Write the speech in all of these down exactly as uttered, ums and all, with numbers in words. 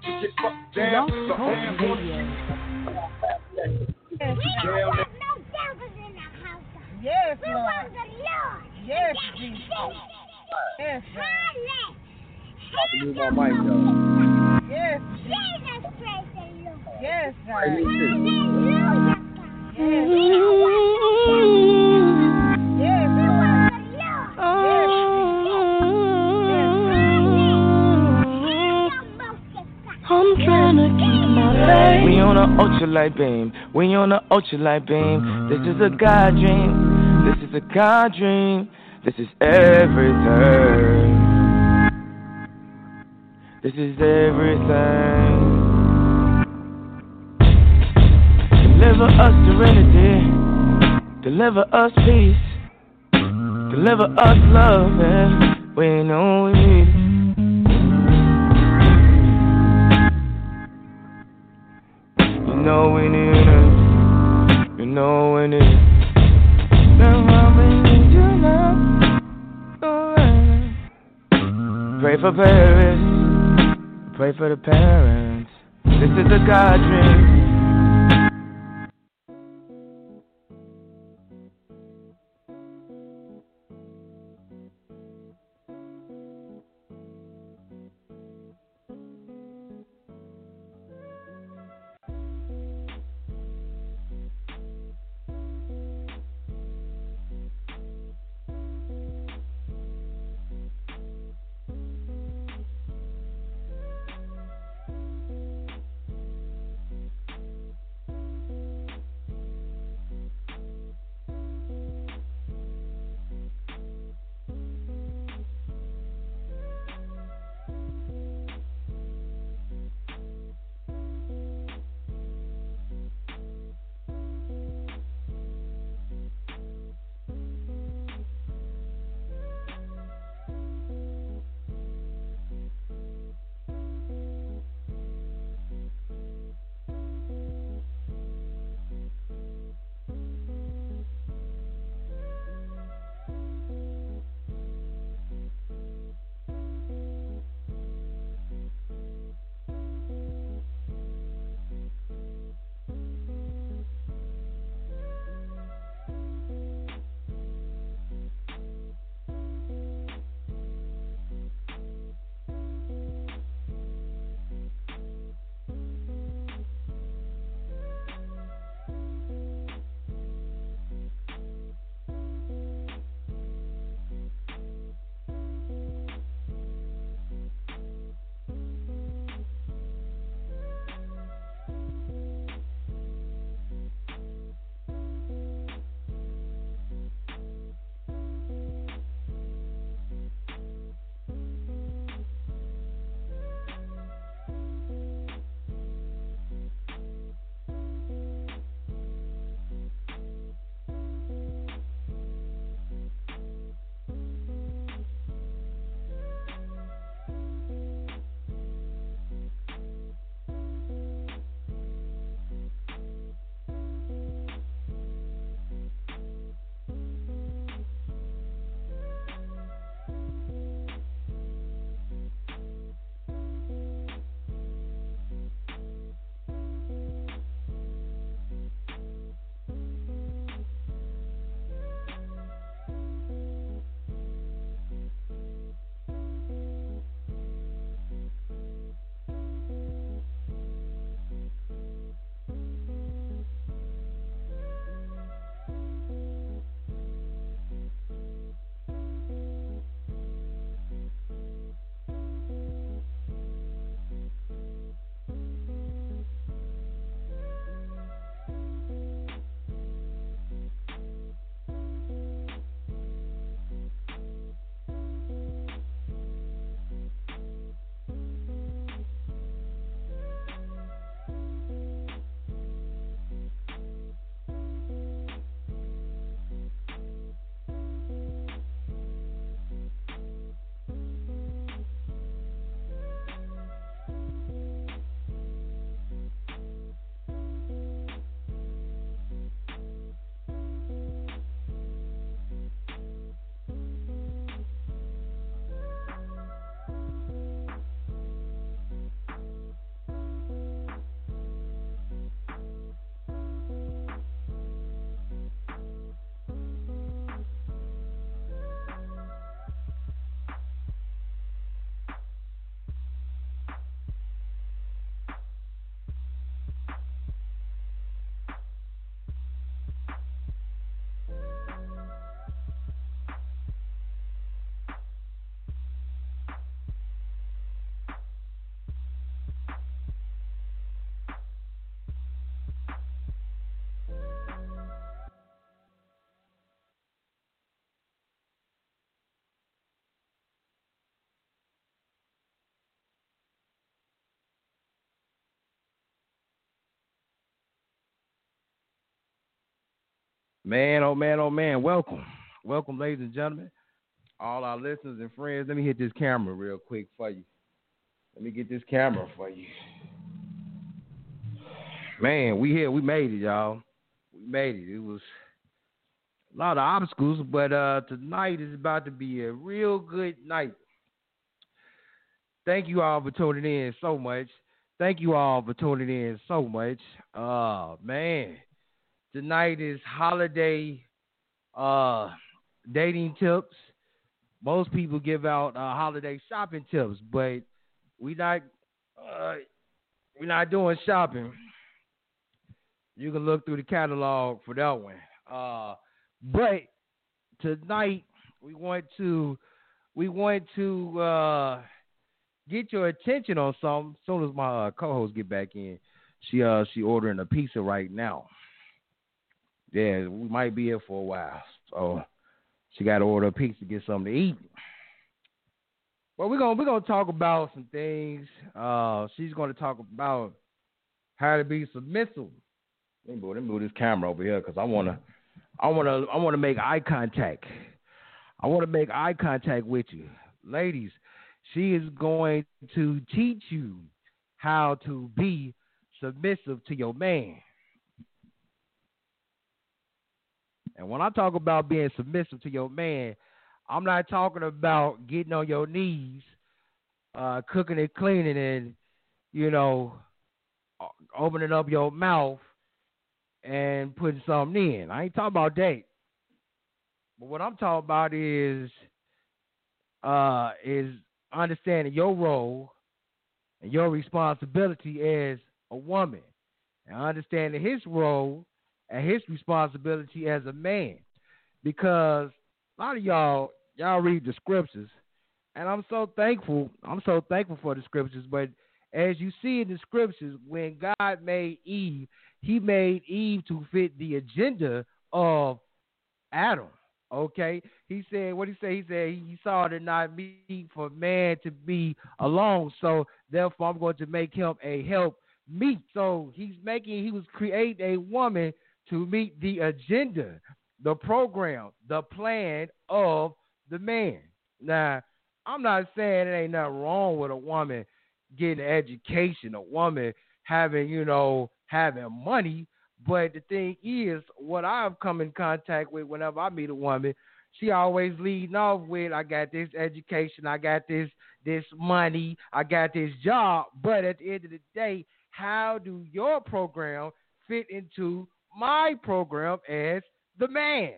You get fucked down, the whole morning. Yes, Down there. yes, Lord. Yes, Jesus. Yes, God. I can move my mic, though. Yes, Jesus praise the Lord. yes, God. Hey, me too. Hallelujah. Yes, Yes, Lord. I'm trying to keep my faith. We on a ultralight beam. We on a ultralight beam. This is a God dream. This is a God dream. This is everything. This is everything. Deliver us serenity. Deliver us peace. Deliver us love, and we know we need it. You know we need it. You know we need it. That's why we need you now. Alright. Pray for Paris. Pray for the parents. This is a God dream. Man, oh man, oh man, welcome. Welcome, ladies and gentlemen, all our listeners and friends. Let me hit this camera real quick for you. Let me get this camera for you. Man, we here. We made it, y'all. We made it. It was a lot of obstacles, but uh, tonight is about to be a real good night. Thank you all for tuning in so much. Thank you all for tuning in so much. Uh, man, tonight is holiday uh, dating tips. Most people give out uh, holiday shopping tips, but we not uh, we're not doing shopping. You can look through the catalog for that one. Uh, but tonight we want to we want to uh, get your attention on something. As soon as my uh, co-host get back in, she uh she ordering a pizza right now. Yeah, we might be here for a while, so she got to order a pizza to get something to eat. Well, we're gonna we're gonna talk about some things. Uh, she's gonna talk about how to be submissive. Let me move, let me move this camera over here because I wanna I wanna I wanna make eye contact. I wanna make eye contact with you, ladies. She is going to teach you how to be submissive to your man. And when I talk about being submissive to your man, I'm not talking about getting on your knees, uh, cooking and cleaning and, you know, opening up your mouth and putting something in. I ain't talking about that. But what I'm talking about is uh, is understanding your role and your responsibility as a woman, and understanding his role and his responsibility as a man. Because a lot of y'all, y'all read the scriptures, and I'm so thankful. I'm so thankful for the scriptures. But as you see in the scriptures, when God made Eve, he made Eve to fit the agenda of Adam. Okay, he said, what he said? He said he saw it not meet for man to be alone, so therefore I'm going to make him a help meet. So he's making, he was creating a woman to meet the agenda, the program, the plan of the man. Now, I'm not saying it ain't nothing wrong with a woman getting an education, a woman having, you know, having money. But the thing is, what I've come in contact with whenever I meet a woman, she always leading off with, I got this education, I got this this money, I got this job. But at the end of the day, how do your program fit into my program as the man?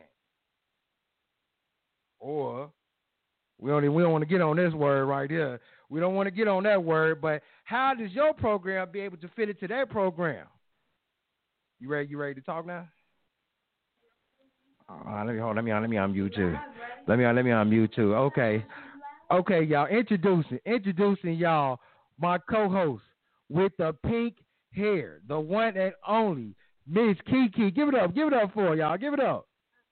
Or we don't we don't want to get on this word right here. We don't want to get on that word, but how does your program be able to fit into their program? You ready? You ready to talk now? Uh, let me hold. Let me let me unmute you. Let me let me unmute you. Okay, okay, y'all. Introducing introducing y'all my co-host with the pink hair, the one and only Miss Kiki. Give it up. Give it up for y'all. Give it up.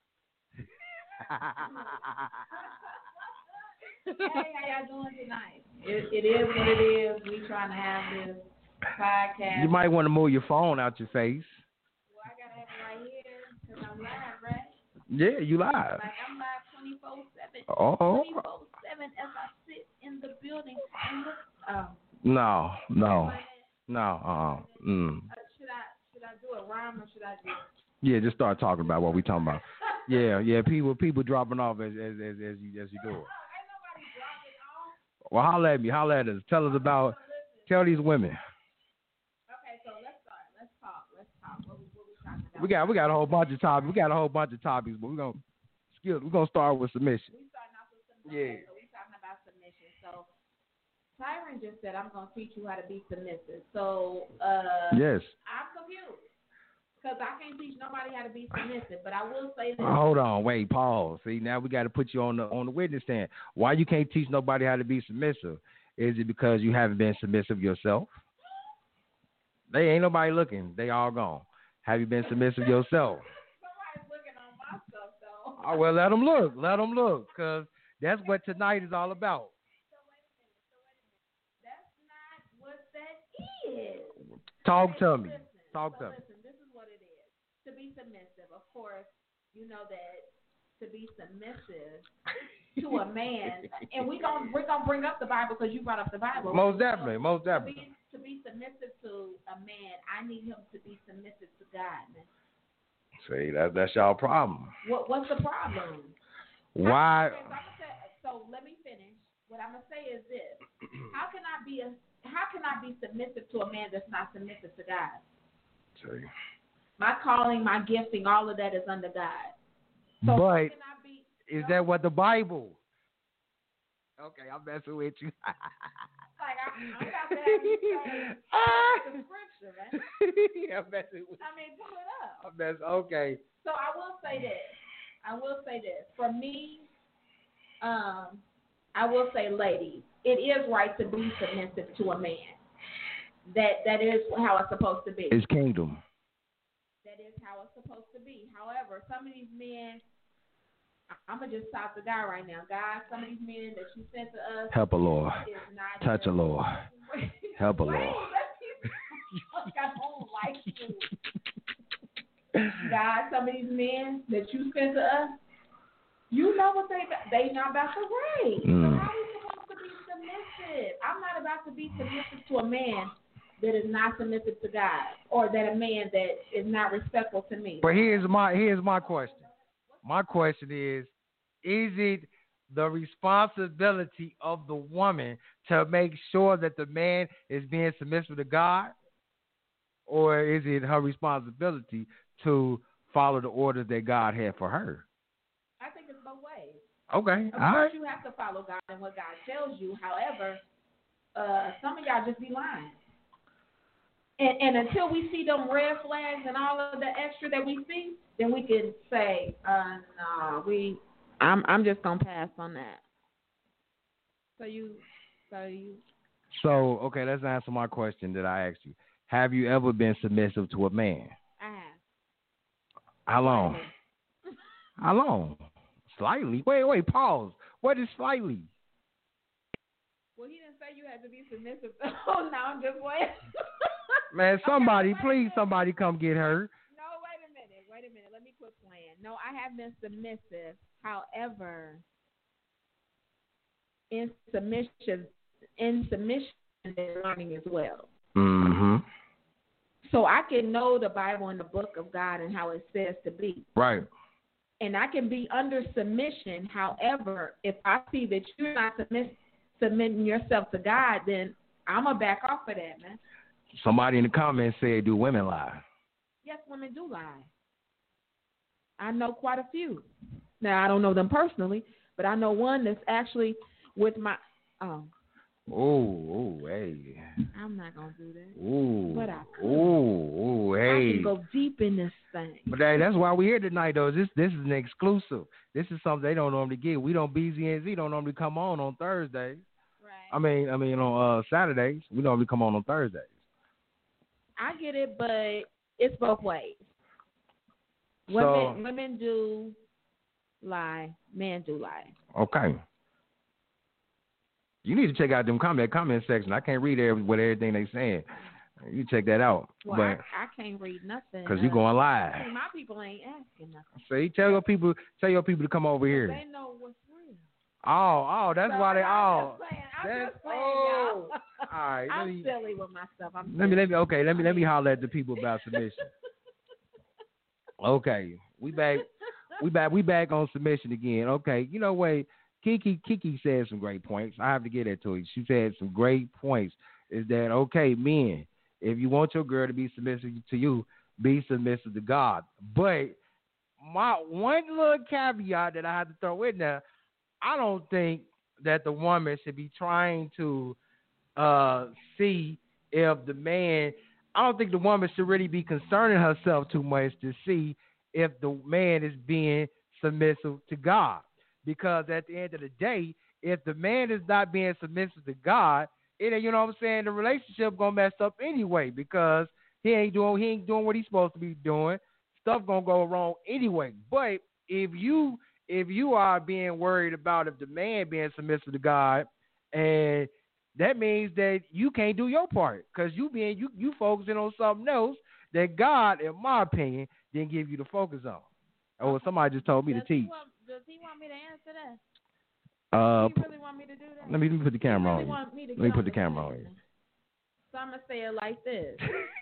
Hey, how y'all doing tonight? It, it is what it is. We trying to have this podcast. You might want to move your phone out your face. Well, I gotta have it right here because I'm live, right? Yeah, you live. Like I'm live twenty-four seven. Oh. twenty-four seven as I sit in the building and look. Um, no, no, no. Uh, mm. uh, should I should I do a rhyme or should I just? Yeah, just start talking about what we talking about. Yeah, yeah. People, people dropping off as as as, as you as you do it. Well, holla at me. Holla at us. Tell us about. Tell these women. Okay, so let's start. Let's talk. Let's talk. What we, what we talking about? We got we got a whole bunch of topics. We got a whole bunch of topics, but we're gonna skill. We're gonna start with submission. We starting off with submission. Yeah. So we talking about submission. So Tyron just said I'm gonna teach you how to be submissive. So uh, yes. I'm confused. Because I can't teach nobody how to be submissive, but I will say this. Hold on, wait, pause. See, now we got to put you on the on the witness stand. Why you can't teach nobody how to be submissive? Is it because you haven't been submissive yourself? They ain't nobody looking. They all gone. Have you been submissive yourself? Somebody's looking on my stuff, though. Oh, well, let them look. Let them look, because that's what tonight is all about. So wait a minute. So wait a minute. That's not what that is. Talk to me. Listen, Talk so to me. listen, this is what it is. To be submissive, of course, you know that to be submissive to a man, and we gonna we're gonna bring up the Bible because you brought up the Bible. Most definitely, so, most definitely. To be, to be submissive to a man, I need him to be submissive to God. Man. See, that that's y'all problem. What what's the problem? Why? So let me finish. What I'm gonna say is this: How can I be a how can I be submissive to a man that's not submissive to God? See. My calling, my gifting, all of that is under God. So but how can I be, is know, that what the Bible? Okay, I'm messing with you. like I, I'm about to have you say the scripture, man. Yeah, I'm messing with you. I mean, pull it up. I'm messing. Okay. So I will say this. I will say this. For me, um, I will say, ladies, it is right to be submissive to a man. That that is how it's supposed to be. It's kingdom. That is how it's supposed to be. However, some of these men, I'm gonna just stop the guy right now. God, some of these men that you sent to us, help a Lord, is not touch a Lord, help a Lord. I don't like you. God, some of these men that you sent to us, you know what they they not about to raise. Mm. So how are we supposed to be submissive? I'm not about to be submissive to a man that is not submissive to God, or that a man that is not respectful to me. But here's my here's my question. My question is, is it the responsibility of the woman to make sure that the man is being submissive to God, or is it her responsibility to follow the orders that God had for her? I think it's both ways. Okay, Of all course, right. you have to follow God and what God tells you. However, uh, some of y'all just be lying. And, and until we see them red flags and all of the extra that we see, then we can say, uh, no, we. I'm I'm just gonna pass on that. So you, so you. So okay, let's answer my question that I asked you. Have you ever been submissive to a man? I have. How long? How long? Slightly. Wait, wait. Pause. What is slightly? Well, he didn't say you had to be submissive. Oh, no, I'm just waiting. Man, somebody, okay, please, somebody come get her. No, wait a minute. Wait a minute. Let me quit playing. No, I have been submissive. However, in submission, in submission, is learning as well. Mm-hmm. So I can know the Bible and the book of God and how it says to be. Right. And I can be under submission. However, if I see that you're not submiss- submitting yourself to God, then I'm going to back off of that, man. Somebody in the comments said, do women lie? Yes, women do lie. I know quite a few. Now, I don't know them personally, but I know one that's actually with my um, – Oh, oh, hey. I'm not going to do that. Ooh. But I could. Ooh, ooh, hey. I can go deep in this thing. But hey, that's why we're here tonight, though. This this is an exclusive. This is something they don't normally get. We don't, B Z N Z don't normally come on on Thursdays. Right. I mean, I mean on uh, Saturdays. We normally come on on Thursdays. I get it, but it's both ways. So, Women, women do lie. Men do lie. Okay. You need to check out them comment comment section. I can't read every, what everything they saying. You check that out. Well, but I, I can't read nothing. Because you're going live. See, my people ain't asking nothing. See, tell your people, tell your people to come over here. They know what's real. Oh, oh, that's so why they I'm all. Just playing. I'm That's, just playing, oh. y'all. All right. I'm Let me, silly with myself. I'm let me, let me, silly. okay, let me, let me holler at the people about submission. Okay, we back, we back, we back on submission again. Okay, you know what? Kiki, Kiki said some great points. I have to get that to you. She said some great points. Is that okay, men? If you want your girl to be submissive to you, be submissive to God. But my one little caveat that I have to throw in there, I don't think that the woman should be trying to uh, see if the man. I don't think the woman should really be concerning herself too much to see if the man is being submissive to God. Because at the end of the day, if the man is not being submissive to God, it, you know what I'm saying, the relationship gonna mess up anyway because he ain't doing he ain't doing what he's supposed to be doing. Stuff gonna go wrong anyway. But if you if you are being worried about if the man being submissive to God, and that means that you can't do your part because you being you you focusing on something else that God, in my opinion, didn't give you the focus on. Oh, somebody just told me does to teach. He want, does he want me to answer that? Uh, Does he really want me to do that? let me, let me put the camera really on want me to you. Let me get put on the camera on station. you. So I'm gonna say it like this.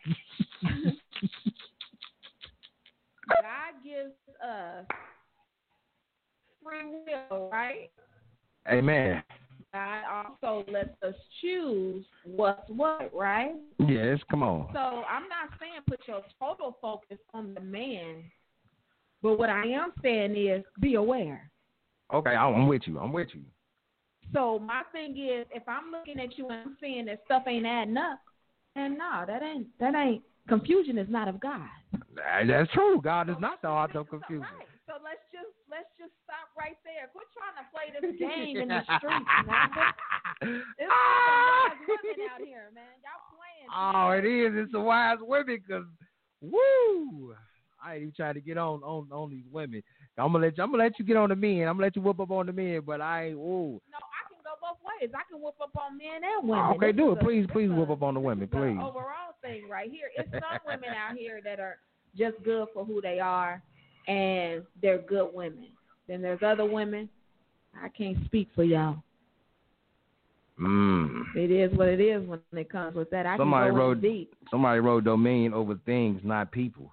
God gives us free will, right? Amen. God also lets us choose what's what, right? Yes, come on. So I'm not saying put your total focus on the man, but what I am saying is be aware. Okay, I'm with you. I'm with you. So my thing is, if I'm looking at you and I'm seeing that stuff ain't adding up, and no, that ain't that ain't confusion is not of God. That's true. God is not the author of confusion. Right. So let's just let's just stop right there. Quit trying to play this game in the streets, man. It's some wise women out here, man. Y'all playing. Oh, it is. It's the wise women, cause woo. I ain't even trying to get on on on these women. I'm gonna let you. I'm gonna let you get on the men. I'm gonna let you whoop up on the men, but I ain't. Ooh. No, I can go both ways. I can whoop up on men and women. Okay, This do is it, a- please. this Please is whoop a- up on the women, this is a please. Overall thing right here. It's some women out here that are just good for who they are, and they're good women. Then there's other women. I can't speak for y'all. Mm. It is what it is when it comes with that. I Somebody can go wrote. in deep. Somebody wrote dominion over things, not people.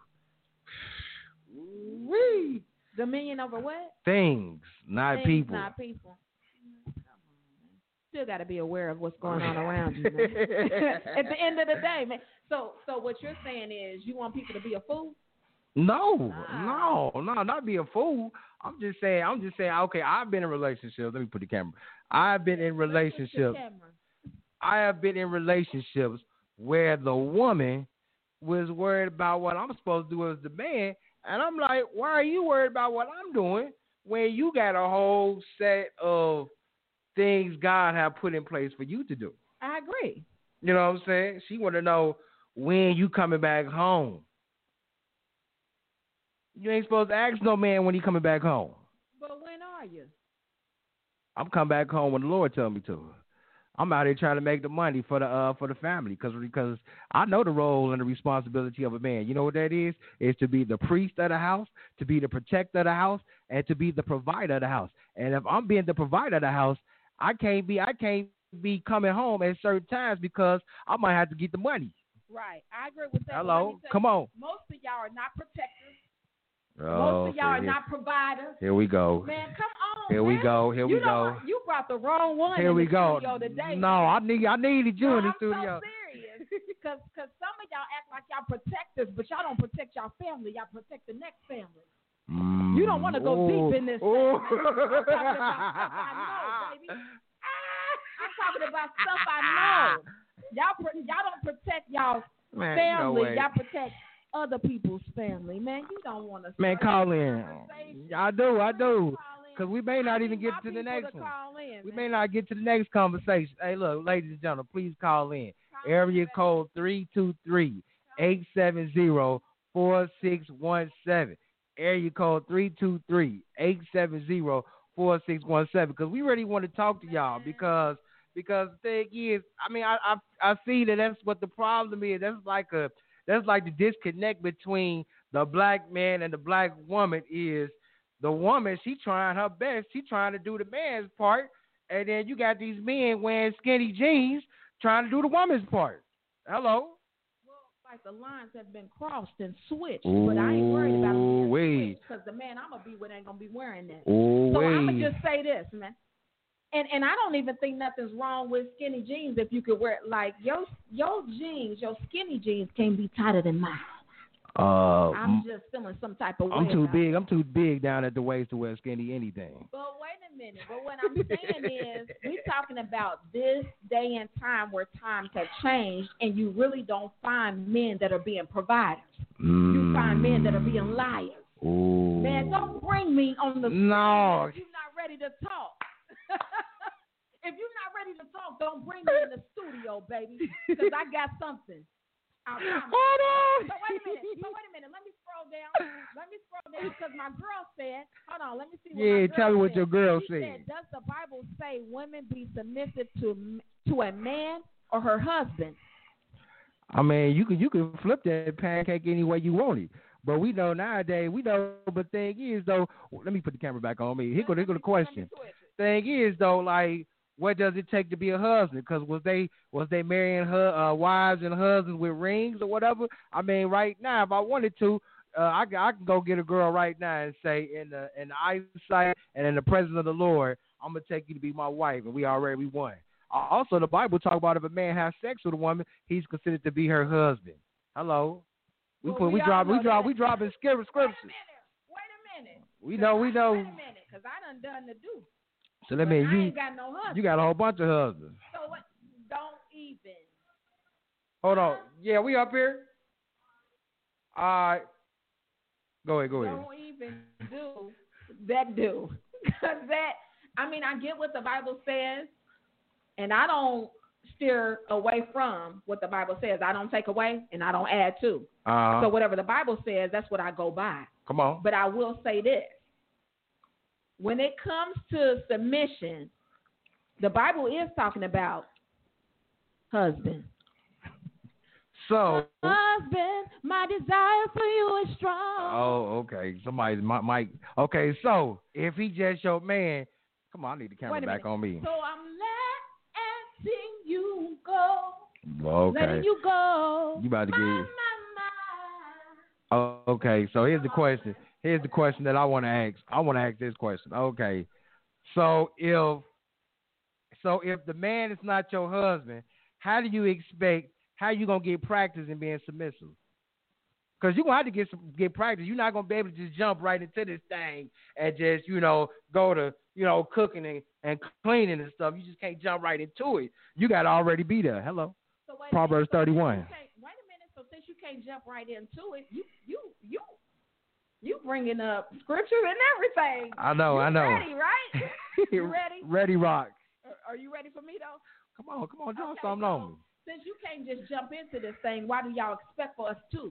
Wee. Dominion over what? Things, not Things, people. not people. Still got to be aware of what's going on around you, man. At the end of the day, man. So, so what you're saying is you want people to be a fool? No, Ah. no, no, not be a fool. I'm just saying. I'm just saying. Okay, I've been in relationships. Let me put the camera. I've been in relationships. I have been in relationships where the woman was worried about what I'm supposed to do as the man, and I'm like, why are you worried about what I'm doing when you got a whole set of things God have put in place for you to do? I agree. You know what I'm saying? She want to know when you coming back home. You ain't supposed to ask no man when he coming back home. But when are you? I'm coming back home when the Lord tell me to. I'm out here trying to make the money for the uh for the family because because I know the role and the responsibility of a man. You know what that is? Is to be the priest of the house, to be the protector of the house, and to be the provider of the house. And if I'm being the provider of the house, I can't be I can't be coming home at certain times because I might have to get the money. Right. I agree with that. Hello, come on. Most of y'all are not protectors. Oh, Most of y'all are see, not providers. Here we go. Man, come on. Here man. we go. Here you we go. don't- You brought the wrong one Here in we the go. studio today. No, I need I needed you no, in the I'm studio. so serious. Because some of y'all act like y'all protectors, but y'all don't protect y'all family. Y'all protect the next family. Mm. You don't want to go Ooh. deep in this thing. Ooh. I'm talking about stuff I know, baby. I'm talking about stuff I know. Y'all, pro- y'all don't protect y'all Man, family. no way. Y'all protect other people's family. Man, you don't want to. Man, call in. I do, I do. Because we may not I even need get my to the people next to one. call in, We man. may not get to the next conversation. Hey, look, ladies and gentlemen, please call in. Call Area in, code three two three, eight seven zero, four six one seven. Area code three two three, eight seven zero, four six one seven. Because we really want to talk to y'all because because the thing is, I mean, I, I I see that that's what the problem is. That's like a that's like the disconnect between the black man and the black woman is the woman, she trying her best. She trying to do the man's part. And then you got these men wearing skinny jeans trying to do the woman's part. Hello? Well, like the lines have been crossed and switched, but I ain't worried about them being switched because the man I'm going to be with ain't going to be wearing that. Ooh, so I'm wee. going to just say this, man. And and I don't even think nothing's wrong with skinny jeans if you could wear it. Like, your, your jeans, your skinny jeans can't be tighter than mine. Uh, I'm just feeling some type of way. I'm too about big. it. I'm too big down at the waist to wear skinny anything. But wait a minute. But what I'm saying is, we're talking about this day and time where times have changed, and you really don't find men that are being providers. Mm. You find men that are being liars. Ooh. Man, don't bring me on the No. screen if you're not ready to talk. If you're not ready to talk, don't bring me in the studio, baby, because I got something. I promise. Hold on. But wait a minute. But wait a minute. Let me scroll down. Let me scroll down because my girl said, hold on, let me see what Yeah, my girl tell me what said. your girl she said. said. Does the Bible say women be submissive to to a man or her husband? I mean, you can you can flip that pancake any way you want it. But we know nowadays, we know. But thing is though, let me put the camera back on me. Here go, here go the question. Thing is though, like, what does it take to be a husband? Because was they was they marrying her uh, wives and husbands with rings or whatever? I mean, right now, if I wanted to, uh, I, I can go get a girl right now and say, in the in the eyesight and in the presence of the Lord, I'm gonna take you to be my wife, and we already we won. Uh, also, the Bible talk about if a man has sex with a woman, he's considered to be her husband. Hello, we Well, put we we all drop we know drop that. we dropping scriptures. Wait a minute. Wait a minute. We know we know. Wait a minute, because I done done the do. So that But means I you ain't got no husband. you got a whole bunch of husbands. So what? Don't even. Hold on. Yeah, we up here. All right. Go ahead, go ahead. Don't even do that do. Because that, I mean, I get what the Bible says, and I don't steer away from what the Bible says. I don't take away, and I don't add to. Uh, So whatever the Bible says, that's what I go by. come on. But I will say this. When it comes to submission, the Bible is talking about husband. So. Husband, my desire for you is strong. Oh, okay. Somebody's mic. mic. Okay, so if he just your man, come on, I need the camera Wait a back minute. on me. So I'm letting you go. Okay. Letting you go. You about to my, get. my, my. Oh, okay. So here's the question. Here's the question that I want to ask. I want to ask this question. Okay. So if so if the man is not your husband, how do you expect how you gonna get practice in being submissive? Because you're gonna have to get some get practice. You're not gonna be able to just jump right into this thing and just, you know, go to, you know, cooking and, and cleaning and stuff. You just can't jump right into it. You gotta already be there. Hello. So wait a Proverbs minute. So thirty-one. you can't- Wait a minute. So since you can't jump right into it, you you you you bringing up scripture and everything. I know, you I know. Ready, right? You ready? Ready, rock. Are, are you ready for me though? Come on, come on, drop Okay, something so on me. Since you can't just jump into this thing, why do y'all expect for us to?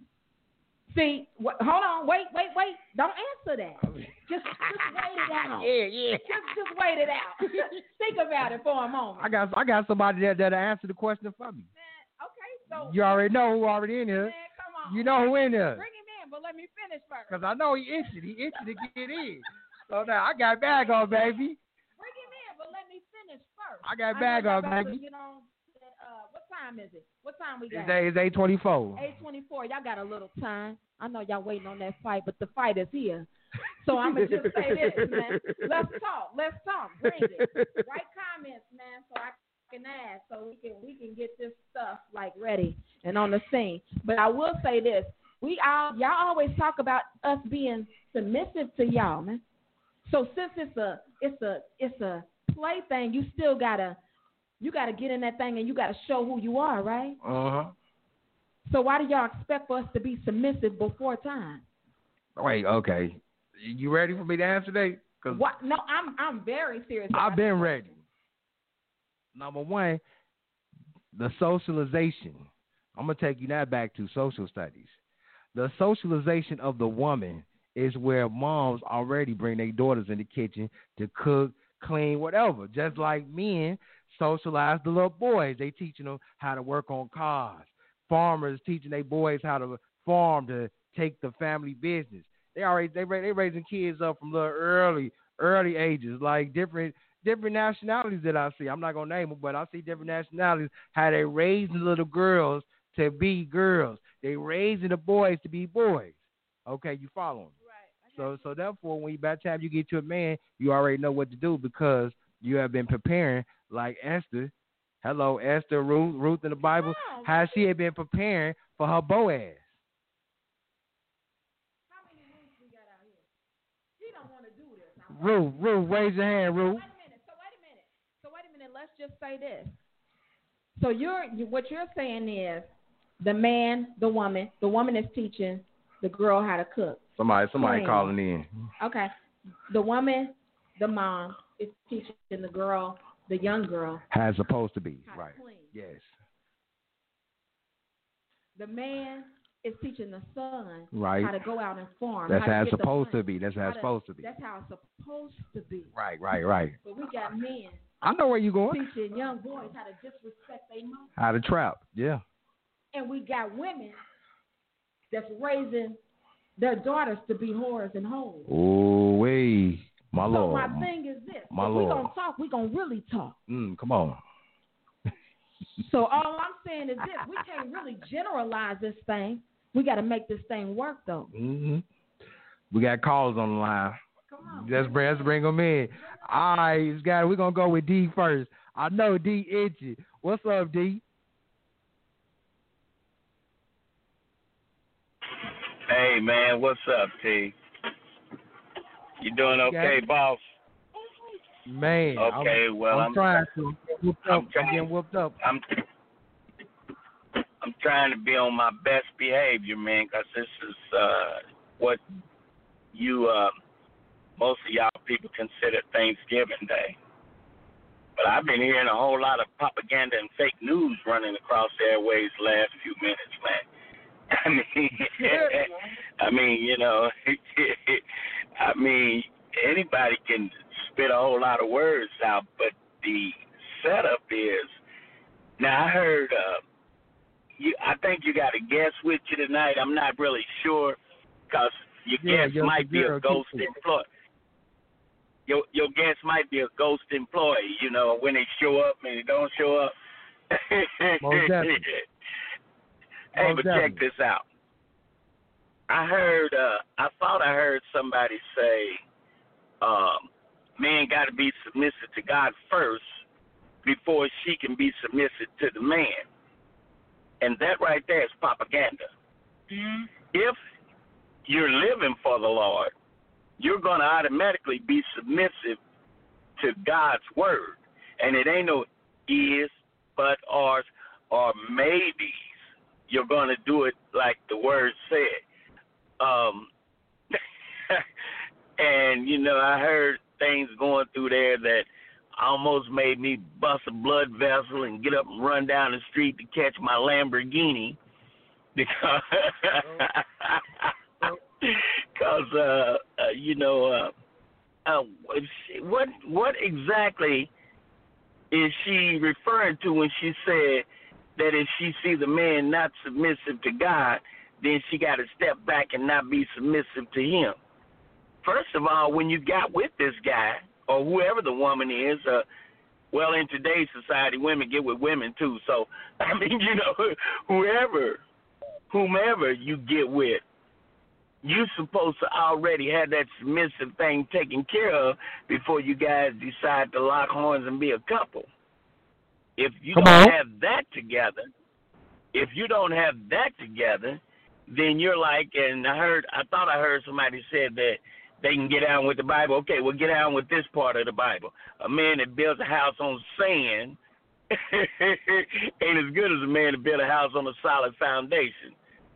See, wh- hold on, wait, wait, wait. Don't answer that. Just, just wait it out. Yeah, yeah. Just, just wait it out. Think about it for a moment. I got I got somebody that that'll answer the question for me. Man, okay, so You already know who already in here. man, come on. You know who in here. Bring him in, but let me finish first. Cause I know he itchy. He itchy to get in. So now I got bag on, baby. Bring him in, but let me finish first. I got know bag y'all on, about to baby. get on that, uh, what time is it? What time we got? It's eight, it's eight twenty-four. eight twenty-four. Y'all got a little time. I know y'all waiting on that fight, but the fight is here. So I'm going to just say this, man. Let's talk. Let's talk. Bring it. Write comments, man, so I can ask, so we can we can get this stuff, like, ready and on the scene. But I will say this. We all, y'all always talk about us being submissive to y'all, man. So since it's a it's a it's a play thing, you still gotta you gotta get in that thing and you gotta show who you are, right? Uh huh. So why do y'all expect for us to be submissive before time? Wait, okay. You ready for me to answer that? Cause What? No, I'm I'm very serious. I've about been this. ready. Number one, the socialization. I'm gonna take you now back to social studies. The socialization of the woman is where moms already bring their daughters in the kitchen to cook, clean, whatever. Just like men socialize the little boys. They teaching them how to work on cars. Farmers teaching their boys how to farm to take the family business. They already they they raising kids up from little early early ages, like different different nationalities that I see. I'm not gonna name them, but I see different nationalities how they raising little girls to be girls. They raising the boys to be boys. Okay, you follow me? Right. So so therefore, when you, by the time you get to a man, you already know what to do because you have been preparing, like Esther. Hello, Esther, Ruth, Ruth in the Bible. Oh, How she had been preparing for her Boaz. How many rooms we got out here? She don't want to do this. Now, Ruth, Ruth, raise your hand, Ruth. Wait a minute. So wait a minute. So wait a minute. Let's just say this. So you're you, what you're saying is the man, the woman, the woman is teaching the girl how to cook. Somebody, somebody Clean. calling in. Okay. The woman, the mom, is teaching the girl, the young girl, How it's supposed to be. how Right. to clean. Yes. The man is teaching the son Right. how to go out and farm. That's how to how it's get the supposed to money, be. That's how it's to- supposed to be. That's how it's supposed to be. Right, right, right. But we got men I know where you're going. teaching young boys how to disrespect their mom. How to trap. Yeah. And we got women that's raising their daughters to be whores and hoes. Oh, wait. My so Lord. my thing is this. My if Lord. we're going to talk, we're going to really talk. Mm, come on. So all I'm saying is this. We can't really generalize this thing. We got to make this thing work, though. Mm-hmm. We got calls on the line. Come on. Let's bring, let's bring them in. All right, guys, we're going to go with D first. I know D itchy. What's up, D? Hey, man, what's up, T? You doing okay, yeah. boss? Man, okay, I'm, well, I'm, I'm trying to get whooped up. I'm, trying, I'm getting whooped up. I'm, I'm trying to be on my best behavior, man, because this is uh, what you, uh, most of y'all people consider Thanksgiving Day. But I've been hearing a whole lot of propaganda and fake news running across the airways the last few minutes, man. I mean, I mean, you know, I mean, anybody can spit a whole lot of words out, but the setup is, now I heard, uh, you, I think you got a guest with you tonight. I'm not really sure, because your yeah, guest might be a ghost employee. Your, your guest might be a ghost employee, you know, when they show up and they don't show up. Most definitely. Hey, Most but definitely. check this out. I heard, uh, I thought I heard somebody say, um, man got to be submissive to God first before she can be submissive to the man. And that right there is propaganda. Mm-hmm. If you're living for the Lord, you're going to automatically be submissive to God's word. And it ain't no is, but, ors, or maybes. You're going to do it like the word said. Um, and, you know, I heard things going through there that almost made me bust a blood vessel and get up and run down the street to catch my Lamborghini because, because uh, uh, you know, uh, uh, what what exactly is she referring to when she said that if she sees a man not submissive to God, then she got to step back and not be submissive to him? First of all, when you got with this guy, or whoever the woman is, uh, well, in today's society, women get with women too. So, I mean, you know, whoever, whomever you get with, you're supposed to already have that submissive thing taken care of before you guys decide to lock horns and be a couple. If you Come don't on. have that together, if you don't have that together, then you're like, and I heard, I thought I heard somebody said that they can get on with the Bible. Okay, well, get on with this part of the Bible. A man that builds a house on sand ain't as good as a man that builds a house on a solid foundation.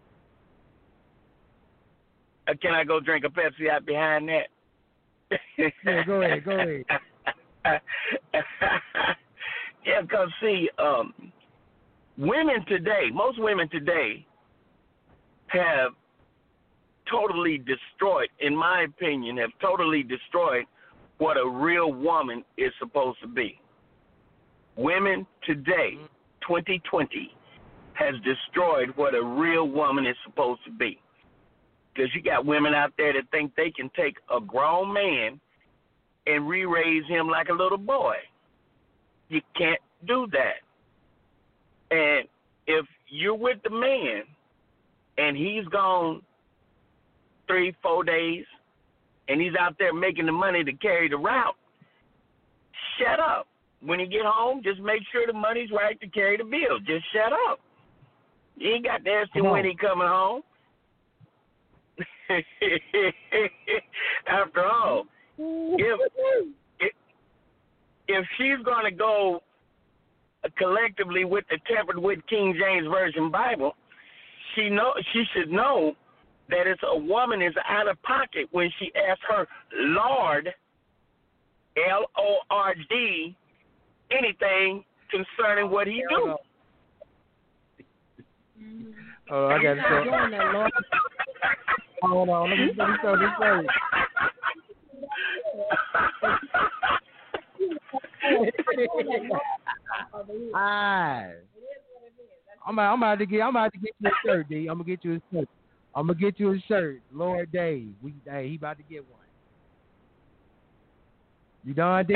Uh, can I go drink a Pepsi out behind that? Yeah, go ahead, go ahead. Yeah, because, see, um, women today, most women today have totally destroyed, in my opinion, have totally destroyed what a real woman is supposed to be. Women today, twenty twenty, has destroyed what a real woman is supposed to be. Because you got women out there that think they can take a grown man and re-raise him like a little boy. You can't do that. And if you're with the man and he's gone three, four days, and he's out there making the money to carry the route, shut up. When you get home, just make sure the money's right to carry the bill. Just shut up. You ain't got to ask him when he coming home. After all, if, if if she's going to go collectively with the tempered with King James Version Bible, she know she should know that it's a woman is out of pocket when she asks her Lord, L O R D, anything concerning what he do. Oh, I got to Hold on, let me, let me tell this story. Alright. I'm, I'm about to get I'm about to get you a shirt, D. I'm gonna get you a shirt. I'm gonna get you a shirt, Lord Dave. We, hey, he about to get one. You done, D?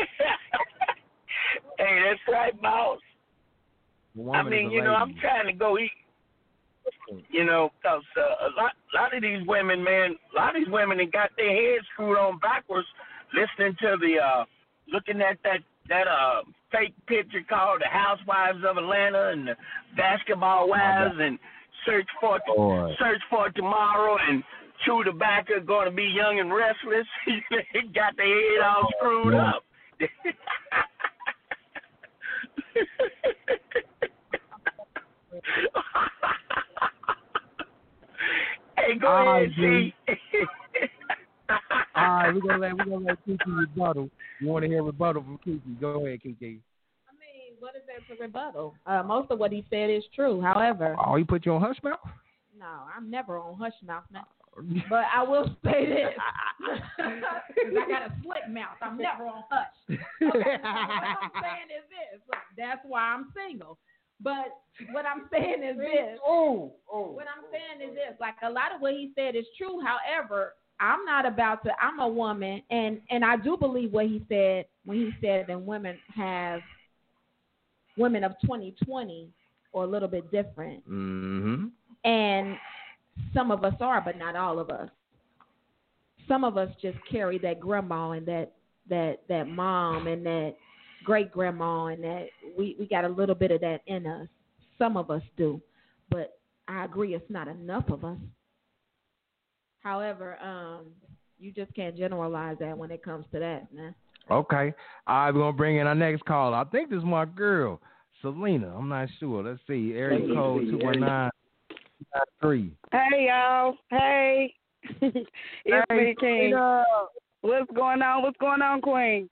Hey, that's right, boss. I mean, you know, I'm trying to go eat. You know, cause uh, a lot, lot of these women, man, a lot of these women that got their heads screwed on backwards, listening to the, uh, looking at that that uh fake picture called The Housewives of Atlanta and the Basketball Wives and Search for Boy. Search for Tomorrow and Chew Tobacco going to be young and restless. Got their head all screwed yeah. up. Hey, go All ahead, right, G. All right, we're gonna let we're gonna let Kiki rebuttal. You want to hear rebuttal from Kiki? Go ahead, Kiki. I mean, what is there to rebuttal? Uh, most of what he said is true. However, Oh, he put you on hush mouth? no, I'm never on hush mouth, man. But I will say this, because I got a slick mouth. I'm never on hush. Okay, so what I'm saying is this. That's why I'm single. But what I'm saying is this. Oh, oh. What I'm saying is this. Like, a lot of what he said is true. However, I'm not about to, I'm a woman, and, and I do believe what he said when he said that women have, women of twenty twenty or a little bit different. Mm-hmm. And some of us are, but not all of us. Some of us just carry that grandma and that that that mom and that great grandma, and that we, we got a little bit of that in us. Some of us do, but I agree it's not enough of us. However, um, you just can't generalize that when it comes to that, man. Okay. All right, we're going to bring in our next caller. I think this is my girl, Selena. I'm not sure. Let's see. Area code two one nine three. Hey, y'all. Hey. It's Hey, me, King. Selena. What's going on? What's going on, Queen?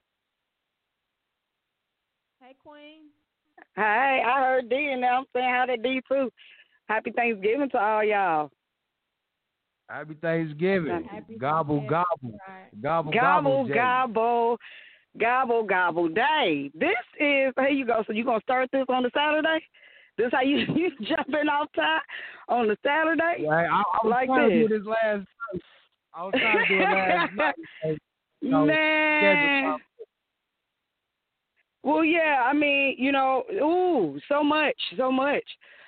Hey, Queen. Hey, I heard D, and now I'm saying hi to D, too. Happy Thanksgiving to all y'all. Happy Thanksgiving. Happy Gobble, Thanksgiving. gobble. Right. Gobble, Gobble, gobble. gobble, gobble, gobble day. This is, here you go. So you going to start this on the Saturday? This how you, you jumping off top on the Saturday? Yeah, I, I was like trying this. to do this last night. I was trying to do it last night. So, Man. Well, yeah, I mean, you know, ooh, so much, so much.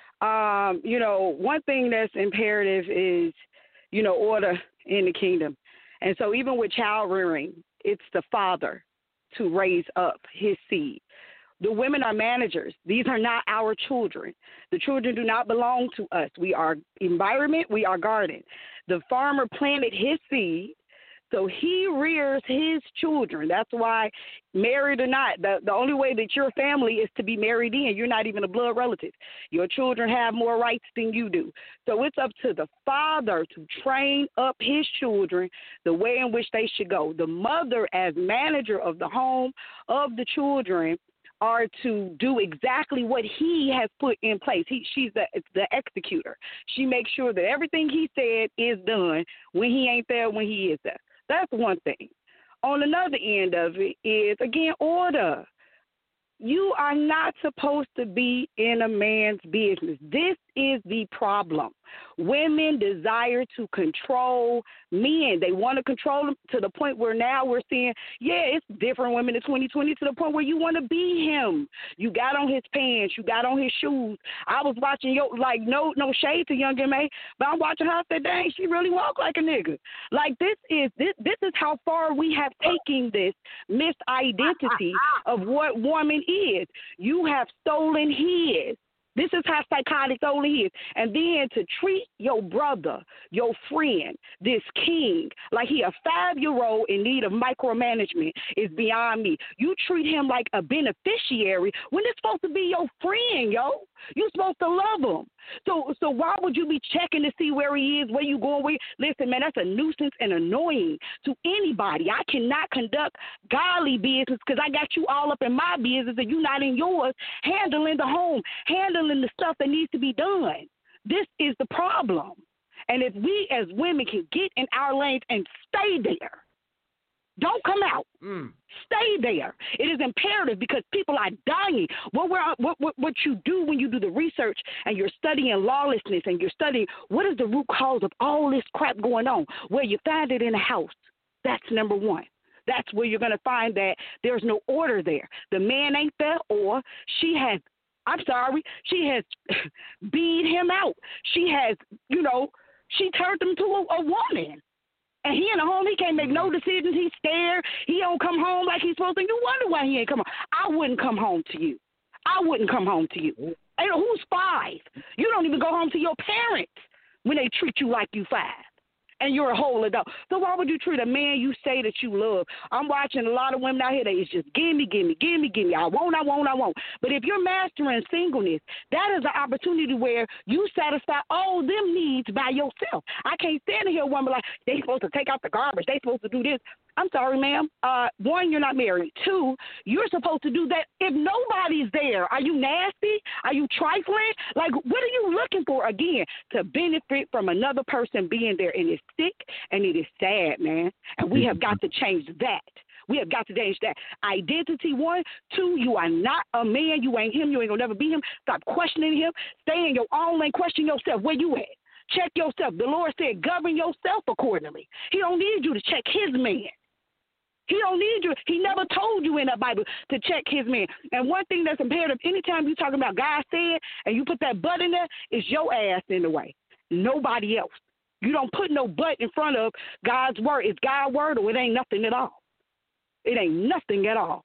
Um, you know, one thing that's imperative is, you know, order in the kingdom. And so even with child rearing, it's the father to raise up his seed. The women are managers. These are not our children. The children do not belong to us. We are environment. We are garden. The farmer planted his seed, so he rears his children. That's why, married or not, the, the only way that your family is to be married in. You're not even a blood relative. Your children have more rights than you do. So it's up to the father to train up his children the way in which they should go. The mother, as manager of the home of the children, are to do exactly what he has put in place. He, she's the, the executor. She makes sure that everything he said is done when he ain't there, when he is there. That's one thing. On another end of it is, again, order. You are not supposed to be in a man's business. This is the problem. Women desire to control men. They want to control them to the point where now we're seeing, yeah, it's different women in twenty twenty to the point where you want to be him. You got on his pants. You got on his shoes. I was watching, yo, like, no no shade to Young M A, but I'm watching her. I said, dang, she really walk like a nigga. Like, this is this this is how far we have taken this misidentity of what woman is. You have stolen his. This is how psychotic only is. And then to treat your brother, your friend, this king, like he a five-year-old in need of micromanagement is beyond me. You treat him like a beneficiary when it's supposed to be your friend, yo. You're supposed to love him. So so why would you be checking to see where he is, where you going with? Listen, man, that's a nuisance and annoying to anybody. I cannot conduct godly business because I got you all up in my business and you not in yours, handling the home, handling the stuff that needs to be done. This is the problem. And if we as women can get in our lanes and stay there, Don't come out. Mm. Stay there. It is imperative because people are dying. What, we're, what, what, what you do when you do the research and you're studying lawlessness and you're studying what is the root cause of all this crap going on, where you find it in a house, that's number one. That's where you're going to find that there's no order there. The man ain't there, or she has, I'm sorry, she has beat him out. She has, you know, she turned him to a, a woman. And he in the home, he can't make no decisions. He's scared. He don't come home like he's supposed to. You wonder why he ain't come home. I wouldn't come home to you. I wouldn't come home to you. Hey, who's five? You don't even go home to your parents when they treat you like you five. And you're a whole adult. So why would you treat a man you say that you love? I'm watching a lot of women out here that is just gimme, gimme, gimme, gimme. I won't, I won't, I won't. But if you're mastering singleness, that is an opportunity where you satisfy all them needs by yourself. I can't stand to hear a woman like, they supposed to take out the garbage. They supposed to do this. I'm sorry, ma'am. Uh, one, you're not married. Two, you're supposed to do that if nobody's there. Are you nasty? Are you trifling? Like, what are you looking for, again, to benefit from another person being there? And it's sick and it is sad, man. And we have got to change that. We have got to change that. Identity, one. Two, you are not a man. You ain't him. You ain't going to never be him. Stop questioning him. Stay in your own lane. Question yourself. Where you at? Check yourself. The Lord said, govern yourself accordingly. He don't need you to check his man. He don't need you. He never told you in the Bible to check his man. And one thing that's imperative, anytime you're talking about God said and you put that but in there, it's your ass in the way. Nobody else. You don't put no but in front of God's word. It's God's word or it ain't nothing at all. It ain't nothing at all.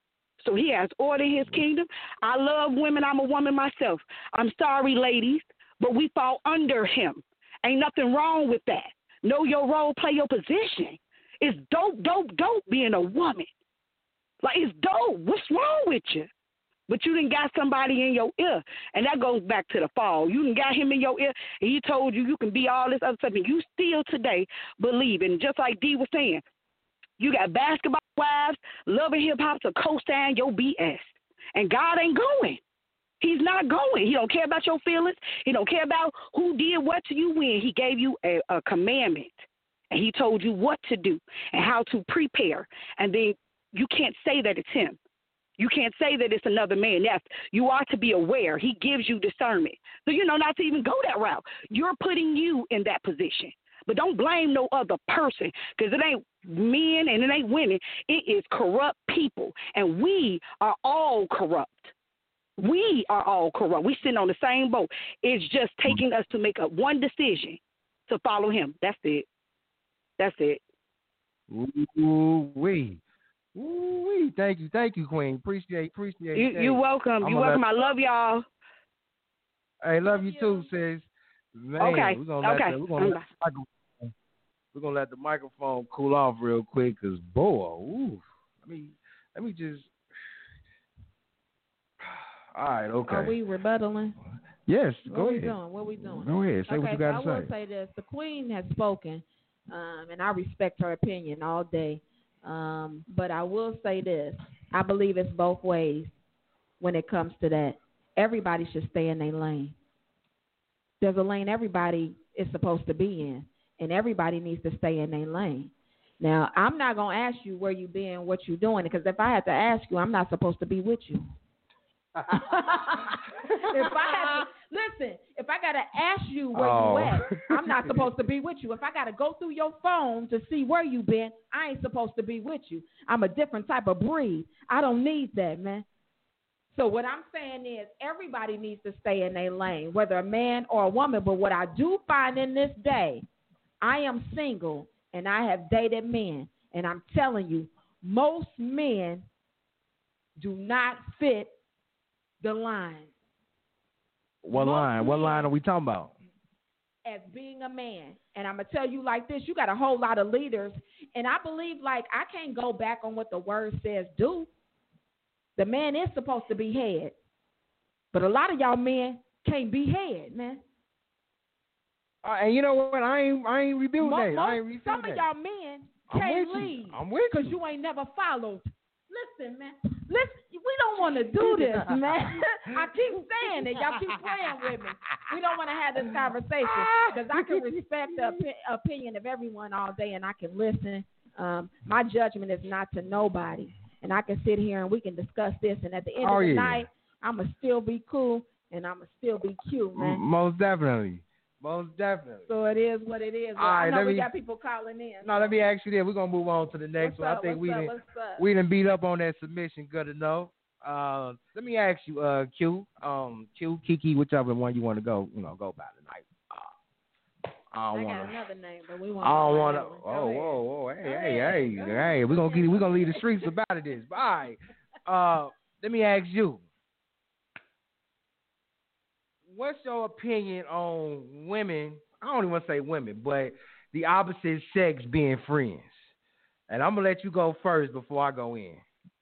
So he has order in his kingdom. I love women. I'm a woman myself. I'm sorry, ladies, but we fall under him. Ain't nothing wrong with that. Know your role, play your position. It's dope, dope, dope being a woman. Like, it's dope. What's wrong with you? But you done got somebody in your ear. And that goes back to the fall. You done got him in your ear, and he told you you can be all this other stuff. And you still today believe. And just like Dee was saying, you got basketball wives, loving hip-hop to co-sign your B S. And God ain't going. He's not going. He don't care about your feelings. He don't care about who did what to you when. He gave you a, a commandment. And he told you what to do and how to prepare. And then you can't say that it's him. You can't say that it's another man. Yes, you are to be aware. He gives you discernment. So, you know, not to even go that route. You're putting you in that position. But don't blame no other person, because it ain't men and it ain't women. It is corrupt people. And we are all corrupt. We are all corrupt. We sitting on the same boat. It's just taking us to make a one decision to follow him. That's it. That's it. Ooh wee, ooh wee. Thank you, thank you, Queen. Appreciate, appreciate. You, you're welcome. I'm you're welcome. Let, I love y'all. Hey, love you too, sis. Man, okay. We're gonna okay. let the, we're gonna let the microphone, we're gonna let the microphone cool off real quick, cause boy, ooh, let me let me just. All right, okay. Are we rebuttaling? Yes, what go ahead. What we doing? What we doing? Go ahead. Say okay, what you got so to say. I will say this. The Queen has spoken, um, and I respect her opinion all day. Um, but I will say this. I believe it's both ways when it comes to that. Everybody should stay in their lane. There's a lane everybody is supposed to be in, and everybody needs to stay in their lane. Now, I'm not going to ask you where you been, what you doing, because if I had to ask you, I'm not supposed to be with you. if I had to, listen, if I got to ask you where oh. you at, I'm not supposed to be with you. If I got to go through your phone to see where you been, I ain't supposed to be with you. I'm a different type of breed. I don't need that, man. So what I'm saying is everybody needs to stay in their lane, whether a man or a woman. But what I do find in this day, I am single and I have dated men. And I'm telling you, most men do not fit the line. What most line? What line are we talking about? As being a man. And I'm going to tell you like this, you got a whole lot of leaders. And I believe, like, I can't go back on what the word says do. The man is supposed to be head. But a lot of y'all men can't be head, man. Uh, and you know what? I ain't I ain't rebuilding that. Most, I ain't rebuilding some that. of y'all men I'm can't with lead. You. I'm with Because you. you ain't never followed. Listen, man. Listen, we don't want to do this, man. I keep saying it. Y'all keep playing with me. We don't want to have this conversation because I can respect the opi- opinion of everyone all day and I can listen. Um, my judgment is not to nobody, and I can sit here and we can discuss this. And at the end Oh, of the yeah. night, I'ma still be cool and I'ma still be cute, man. M- Most definitely. Most definitely. So it is what it is. Well, All I right, know let we me- got people calling in. Now let me ask you this. We're gonna move on to the next What's one. up? I think What's we up? didn't What's up? we didn't beat up on that submission good enough. Uh, let me ask you, uh, Q, um, Q, Kiki, whichever one you want to go, you know, go by tonight. Uh, I I don't got want to. another name, but we I won't. don't want to. Go Oh, ahead. whoa, whoa, hey, Go hey, ahead. hey, Go hey. ahead. We're Go gonna get ahead. we're gonna leave the streets about this. All right. Uh, let me ask you. What's your opinion on women? I don't even want to say women, but the opposite sex being friends. And I'm gonna let you go first before I go in.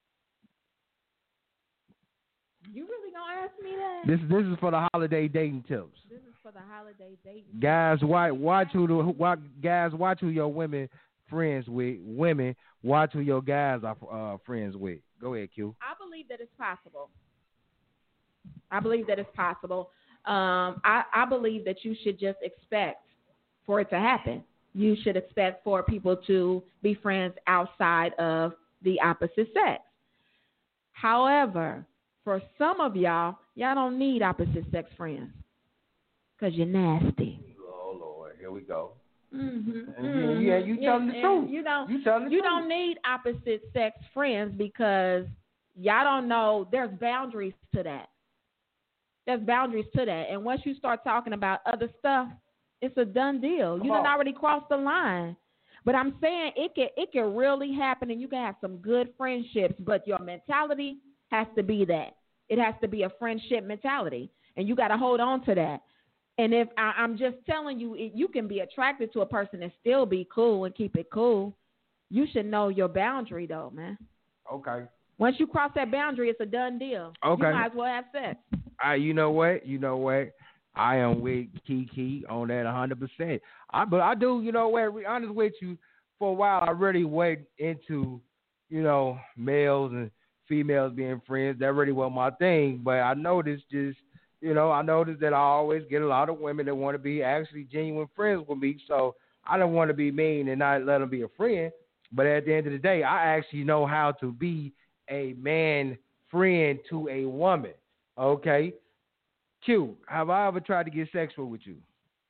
You really gonna ask me that? This this is for the holiday dating tips. This is for the holiday dating. Guys, watch watch who the watch, guys watch who your women friends with. Women watch who your guys are uh, friends with. Go ahead, Q. I believe that it's possible. I believe that it's possible. Um, I, I believe that you should just expect for it to happen. You should expect for people to be friends outside of the opposite sex. However, for some of y'all, y'all don't need opposite sex friends because you're nasty. Oh Lord, here we go. Mm-hmm. And you- yeah, you telling the and truth. You don't. You telling the You truth. don't need opposite sex friends because y'all don't know there's boundaries to that. There's boundaries to that, and once you start talking about other stuff, it's a done deal. Come You done on. already crossed the line. But I'm saying it can it can really happen, and you can have some good friendships. But your mentality has to be that. It has to be a friendship mentality, and you got to hold on to that. And if I, I'm just telling you, it, you can be attracted to a person and still be cool and keep it cool. You should know your boundary, though, man. Okay. Once you cross that boundary, it's a done deal. Okay. You might as well have sex. I, you know what? You know what? I am with Kiki on that one hundred percent. I, but I do, you know what? Be honest with you, for a while, I really went into, you know, males and females being friends. That really wasn't my thing. But I noticed just, you know, I noticed that I always get a lot of women that want to be actually genuine friends with me. So I don't want to be mean and not let them be a friend. But at the end of the day, I actually know how to be a man friend to a woman. Okay? Q, have I ever tried to get sexual with you?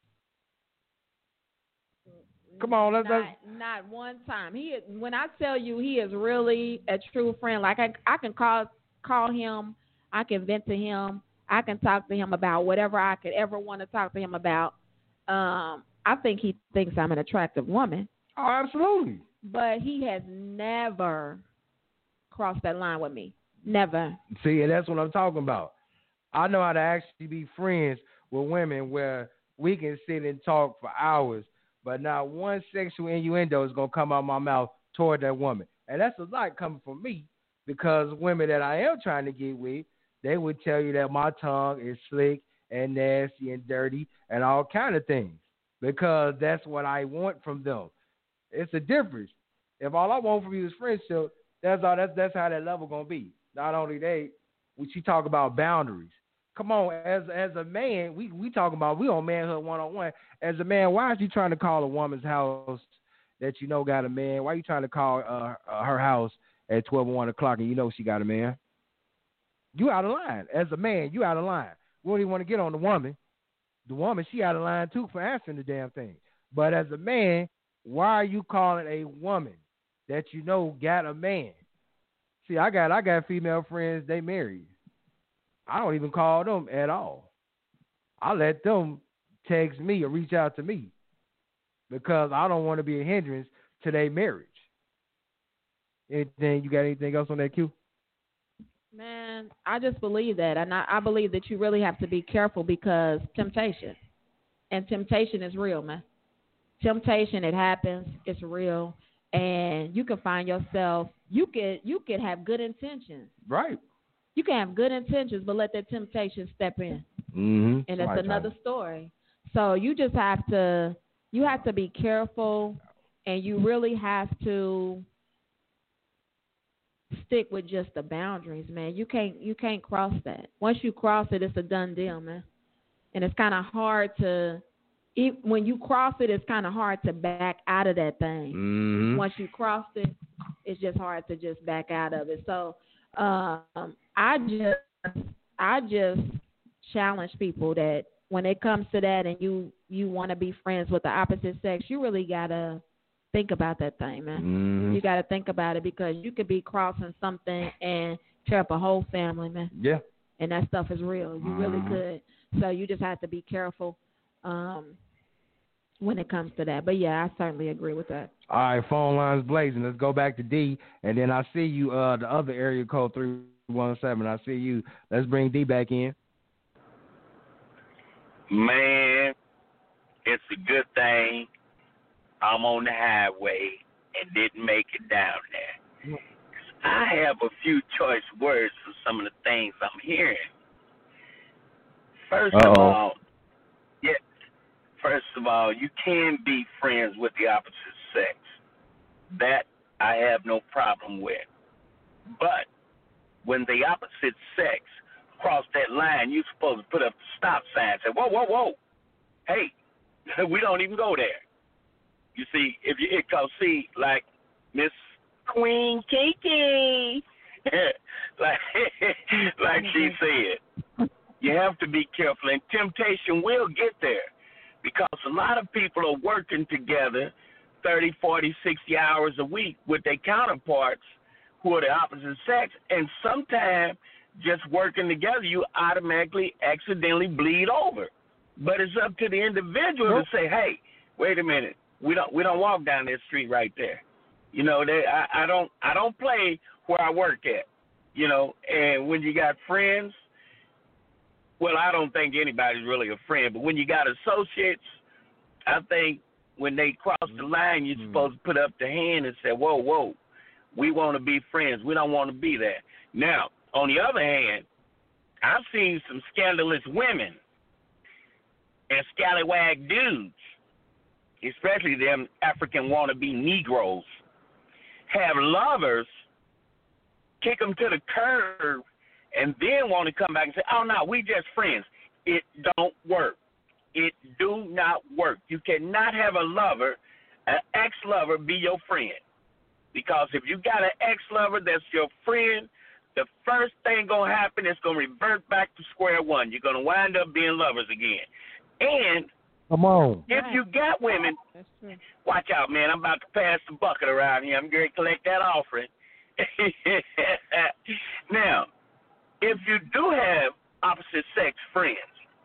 Come on, let's, not, let's not one time. He is, when I tell you he is really a true friend. Like I, I can call call him, I can vent to him, I can talk to him about whatever I could ever want to talk to him about. Um, I think he thinks I'm an attractive woman. Oh, absolutely. But he has never crossed that line with me. Never. See, and that's what I'm talking about. I know how to actually be friends with women where we can sit and talk for hours, but not one sexual innuendo is going to come out my mouth toward that woman. And that's a lot coming from me because women that I am trying to get with, they would tell you that my tongue is slick and nasty and dirty and all kind of things because that's what I want from them. It's a difference. If all I want from you is friendship, that's all. That's that's how that level gonna be. Not only that, we she talk about boundaries. Come on, as as a man, we we talking about we on manhood one on one. As a man, why is you trying to call a woman's house that you know got a man? Why are you trying to call uh, uh, her house at twelve or one o'clock and you know she got a man? You out of line. As a man, you out of line. We don't even want to get on the woman. The woman, she out of line too for answering the damn thing. But as a man, why are you calling a woman that you know got a man? See, I got I got female friends, they married. I don't even call them at all. I let them text me or reach out to me because I don't want to be a hindrance to their marriage. Anything you got anything else on that, Q? Man, I just believe that. And I, I believe that you really have to be careful because temptation. And temptation is real, man. Temptation, it happens. It's real. And you can find yourself, you could, you could have good intentions. Right. You can have good intentions, but let that temptation step in. Mm-hmm. And that's another story. So you just have to, you have to be careful, and you really have to stick with just the boundaries, man. You can't, you can't cross that. Once you cross it, it's a done deal, man. And it's kind of hard to it, when you cross it, it's kind of hard to back out of that thing. Mm-hmm. Once you cross it, it's just hard to just back out of it. So um, I just I just challenge people that when it comes to that, and you you want to be friends with the opposite sex, you really gotta think about that thing, man. Mm-hmm. You gotta think about it, because you could be crossing something and tear up a whole family, man. Yeah. And that stuff is real. You mm-hmm. really could. So you just have to be careful um, when it comes to that. But yeah, I certainly agree with that. All right, phone lines blazing. Let's go back to D, and then I see you, uh, the other area code three one seven. I see you. Let's bring D back in. Man, it's a good thing I'm on the highway and didn't make it down there. I have a few choice words for some of the things I'm hearing. First Uh-oh. of all, yeah, first of all, you can be friends with the opposite sex. That I have no problem with. But when the opposite sex cross that line, you're supposed to put up the stop sign and say, whoa, whoa, whoa. Hey, we don't even go there. You see, if you, because see, like Miss Queen Kiki, like, like she said, you have to be careful, and temptation will get there, because a lot of people are working together thirty, forty, sixty hours a week with their counterparts who are the opposite sex, and sometimes just working together, you automatically accidentally bleed over. But it's up to the individual to say, hey, wait a minute, we don't we don't walk down this street right there. You know, they, I, I don't I don't play where I work at. You know, and when you got friends, well, I don't think anybody's really a friend, but when you got associates, I think when they cross the line, you're mm-hmm. supposed to put up the hand and say, whoa, whoa, we want to be friends. We don't want to be that. Now, on the other hand, I've seen some scandalous women and scallywag dudes, especially them African wannabe Negroes, have lovers, kick them to the curb, and then want to come back and say, oh, no, we just friends. It don't work. It do not work. You cannot have a lover, an ex-lover, be your friend. Because if you got an ex-lover that's your friend, the first thing going to happen is going to revert back to square one. You're going to wind up being lovers again. And come on, if you got women, watch out, man. I'm about to pass the bucket around here. I'm going to collect that offering. Now, if you do have opposite sex friends,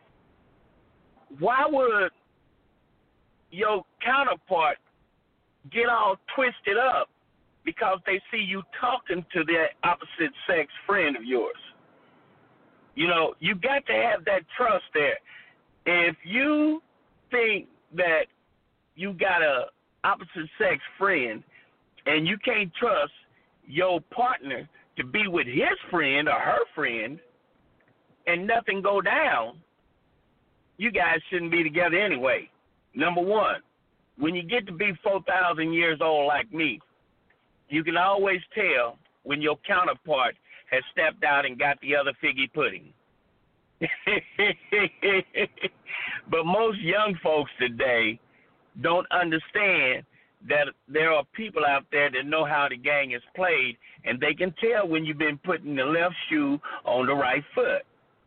why would your counterpart get all twisted up because they see you talking to their opposite sex friend of yours? You know, you got to have that trust there. If you think that you got a opposite sex friend and you can't trust your partner to be with his friend or her friend and nothing go down, you guys shouldn't be together anyway. Number one, when you get to be four thousand years old like me, you can always tell when your counterpart has stepped out and got the other figgy pudding. But most young folks today don't understand that there are people out there that know how the gang is played, and they can tell when you've been putting the left shoe on the right foot.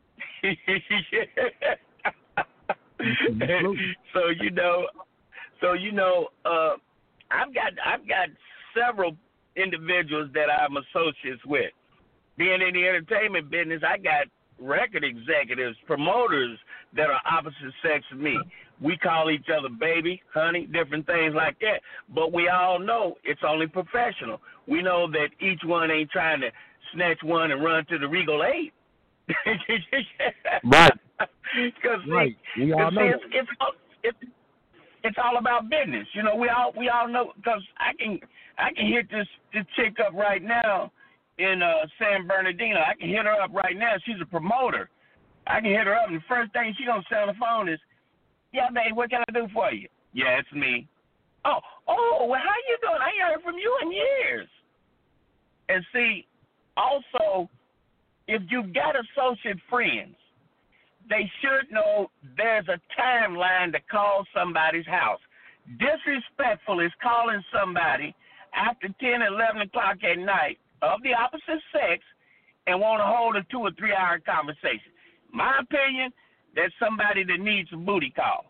so you know, so you know, uh, I've got I've got several individuals that I'm associates with. Being in the entertainment business, I got record executives, promoters that are opposite sex of me. We call each other baby, honey, different things like that. But we all know it's only professional. We know that each one ain't trying to snatch one and run to the Regal Eight. Right. Because right. We all know. It's, it's, it's, it's all about business. You know, we all we all know, because I can I can hit this, this chick up right now in uh, San Bernardino. I can hit her up right now. She's a promoter. I can hit her up, and the first thing she gonna say on the phone is, "Yeah, babe, what can I do for you?" "Yeah, it's me." "Oh, oh, well, how you doing? I ain't heard from you in years." And see, also, if you've got associate friends, they should know there's a timeline to call somebody's house. Disrespectful is calling somebody after ten, eleven o'clock at night of the opposite sex and want to hold a two or three hour conversation. My opinion, that's somebody that needs a booty call.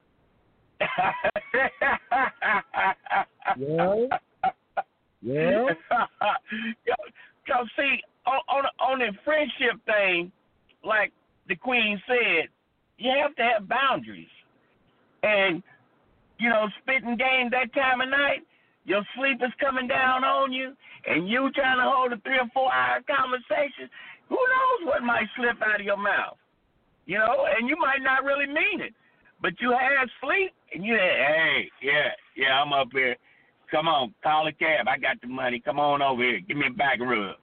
Yeah. Yeah. Because, see, on, on, on the friendship thing, like the Queen said, you have to have boundaries. And, you know, spitting game that time of night, your sleep is coming down on you, and you trying to hold a three or four hour conversation, who knows what might slip out of your mouth? You know, and you might not really mean it. But you had sleep, and you had, hey, yeah, yeah, I'm up here. Come on, call a cab. I got the money. Come on over here. Give me a back rub.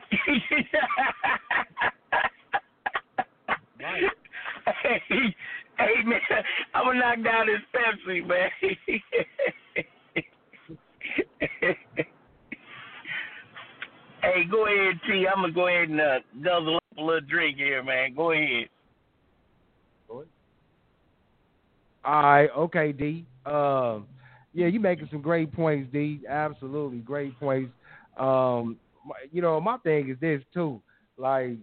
Right. Hey, hey, man, I'm going to knock down this Pepsi, man. Hey, go ahead, T. I'm going to go ahead and uh, guzzle up a little drink here, man. Go ahead. All right, okay, D. Um, yeah, you making some great points, D. Absolutely great points. Um, you know, my thing is this too. Like,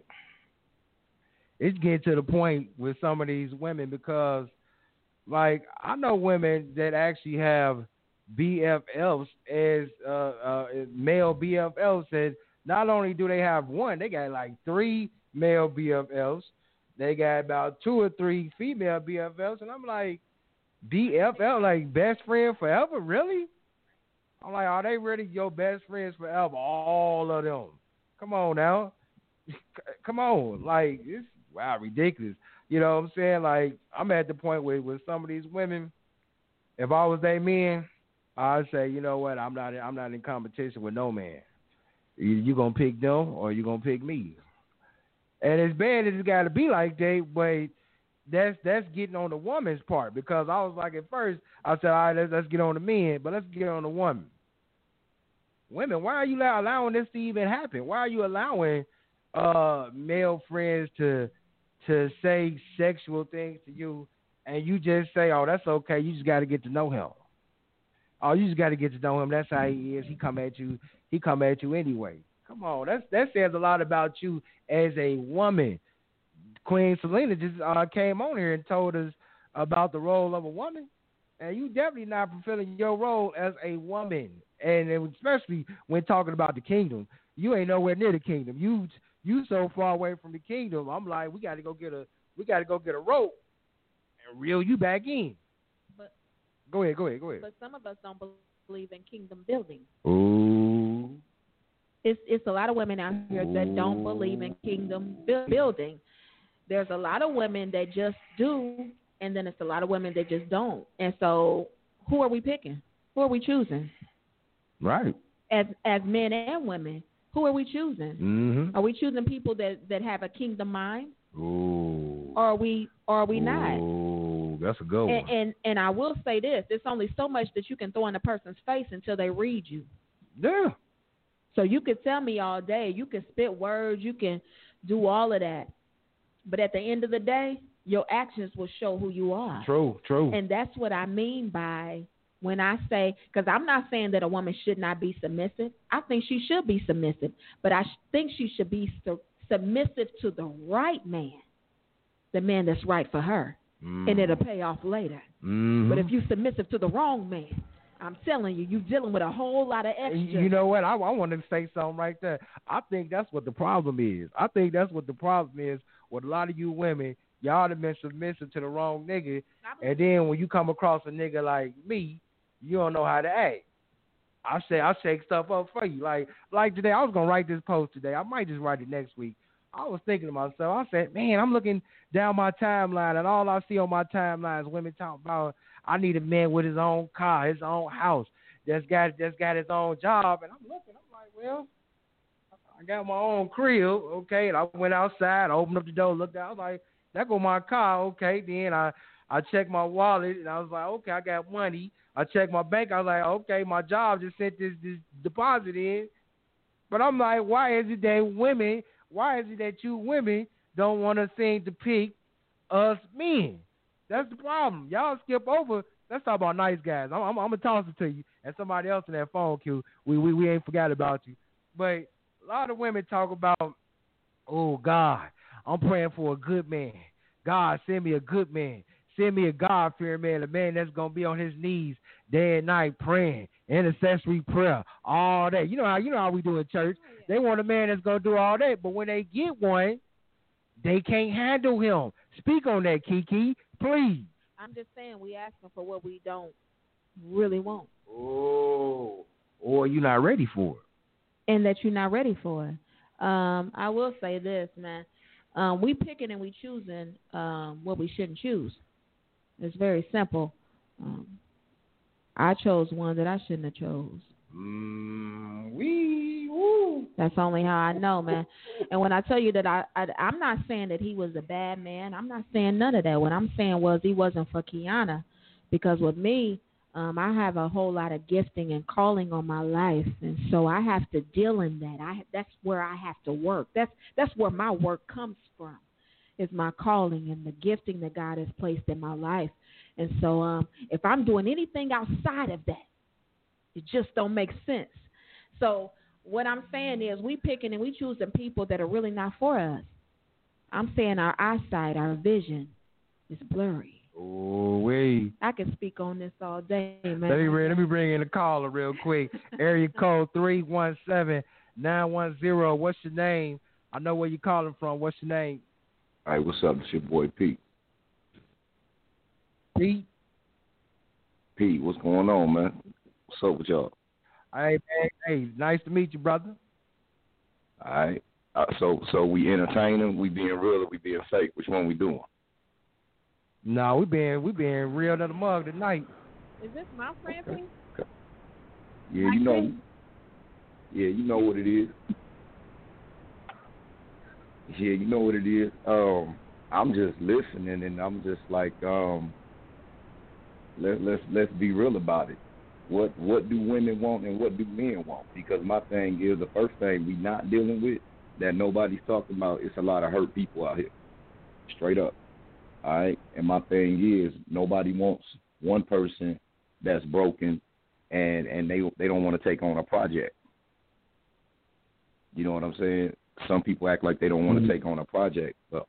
it's getting to the point with some of these women because, like, I know women that actually have B F Fs as uh, uh, male B F Fs, and not only do they have one, they got like three male B F Fs. They got about two or three female B F Fs, and I'm like, B F F, like best friend forever, really? I'm like, are they really your best friends forever? All of them. Come on now. Come on. Like, it's, wow, ridiculous. You know what I'm saying? Like, I'm at the point where with some of these women, if I was they men, I'd say, you know what, I'm not I'm not in competition with no man. Either you gonna pick them or you gonna pick me. And as bad as it's gotta be like that, but That's that's getting on the woman's part because I was like at first I said, all right, let's, let's get on the men, but let's get on the woman. Women, why are you allowing this to even happen? Why are you allowing uh, male friends to to say sexual things to you, and you just say, oh, that's okay. You just got to get to know him. Oh, you just got to get to know him. That's how he is. He come at you. He come at you anyway. Come on, that's that says a lot about you as a woman. Queen Selena just uh, came on here and told us about the role of a woman, and you definitely not fulfilling your role as a woman, and especially when talking about the kingdom, you ain't nowhere near the kingdom. You you so far away from the kingdom. I'm like, we got to go get a we got to go get a rope and reel you back in. But go ahead, go ahead, go ahead. But some of us don't believe in kingdom building. Ooh. It's it's a lot of women out here that don't believe in kingdom building. There's a lot of women that just do, and then it's a lot of women that just don't. And so, who are we picking? Who are we choosing? Right. As as men and women, who are we choosing? Mm-hmm. Are we choosing people that, that have a kingdom mind? Ooh. Or are we or are we not? Ooh, that's a good one. And, and and I will say this: there's only so much that you can throw in a person's face until they read you. Yeah. So you could tell me all day, you can spit words, you can do all of that. But at the end of the day, your actions will show who you are. True, true. And that's what I mean by when I say, because I'm not saying that a woman should not be submissive. I think she should be submissive. But I think she should be su- submissive to the right man, the man that's right for her. Mm. And it'll pay off later. Mm-hmm. But if you're submissive to the wrong man, I'm telling you, you're dealing with a whole lot of extra. You know what? I, I want to say something right there. I think that's what the problem is. I think that's what the problem is with a lot of you women. Y'all have been submissive to the wrong nigga, and then when you come across a nigga like me, you don't know how to act. I say I shake stuff up for you. Like like today, I was gonna write this post today. I might just write it next week. I was thinking to myself, I said, man, I'm looking down my timeline, and all I see on my timeline is women talking about I need a man with his own car, his own house, that's got that's got his own job. And I'm looking, I'm like, well, I got my own crib, okay. And I went outside, I opened up the door, looked out, I was like, there go my car, okay. Then I, I checked my wallet, and I was like, okay, I got money. I checked my bank, I was like, okay, my job just sent this, this deposit in. But I'm like, why is it that women, why is it that you women don't want to seem to pick us men. That's the problem. Y'all skip over. Let's talk about nice guys. I'm, I'm, I'm gonna toss it to you and somebody else in that phone queue. We, we we ain't forgot about you. But a lot of women talk about, oh God, I'm praying for a good man. God, send me a good man. Send me a God-fearing man, a man that's gonna be on his knees day and night praying, intercessory prayer, all that. You know how you know how we do in church. They want a man that's gonna do all that, but when they get one, they can't handle him. Speak on that, Kiki, please. I'm just saying we asking for what we don't really want. Oh, or you're not ready for it. And that you're not ready for it. Um, I will say this, man. Um, we picking and we choosing um, what we shouldn't choose. It's very simple. Um, I chose one that I shouldn't have chose. Mm, we, woo. That's only how I know, man. And when I tell you that I, I, I'm not saying that he was a bad man. I'm not saying none of that. What I'm saying was he wasn't for Kiana, because with me, um, I have a whole lot of gifting and calling on my life, and so I have to deal in that. I that's where I have to work. That's that's where my work comes from, is my calling and the gifting that God has placed in my life. And so, um, if I'm doing anything outside of that, it just don't make sense. So what I'm saying is we picking and we choosing people that are really not for us. I'm saying our eyesight, our vision is blurry. Oh, wait. I can speak on this all day, man. Let me, let me bring in a caller real quick. Area code three one seven, nine one zero. What's your name? I know where you're calling from. What's your name? All right, what's up? It's your boy Pete. Pete? Pete, what's going on, man? What's up with y'all? Hey, man. Hey, nice to meet you, brother. All right. Uh, so so we entertaining, we being real, or we being fake? Which one we doing? No, we being we being real to the mug tonight. Is this my friend, Okay. please? Okay. Yeah, you know. Yeah, you know what it is. Yeah, you know what it is. Um, I'm just listening, and I'm just like, um, let let's let's be real about it. What what do women want and what do men want? Because my thing is, the first thing we not dealing with that nobody's talking about is a lot of hurt people out here. Straight up. All right? And my thing is, nobody wants one person that's broken and, and they they don't want to take on a project. You know what I'm saying? Some people act like they don't want to mm-hmm. take on a project. But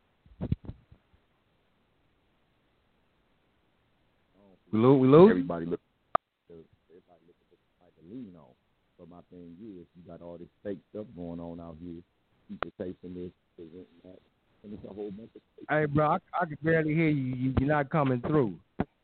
we lose. We lose. Everybody look. Everybody looking for somebody to lean on. But my thing is, you got all this fake stuff going on out here. People chasing this, presenting that, and it's a whole bunch of. Hey, bro, I, I can barely hear you. you. You're not coming through.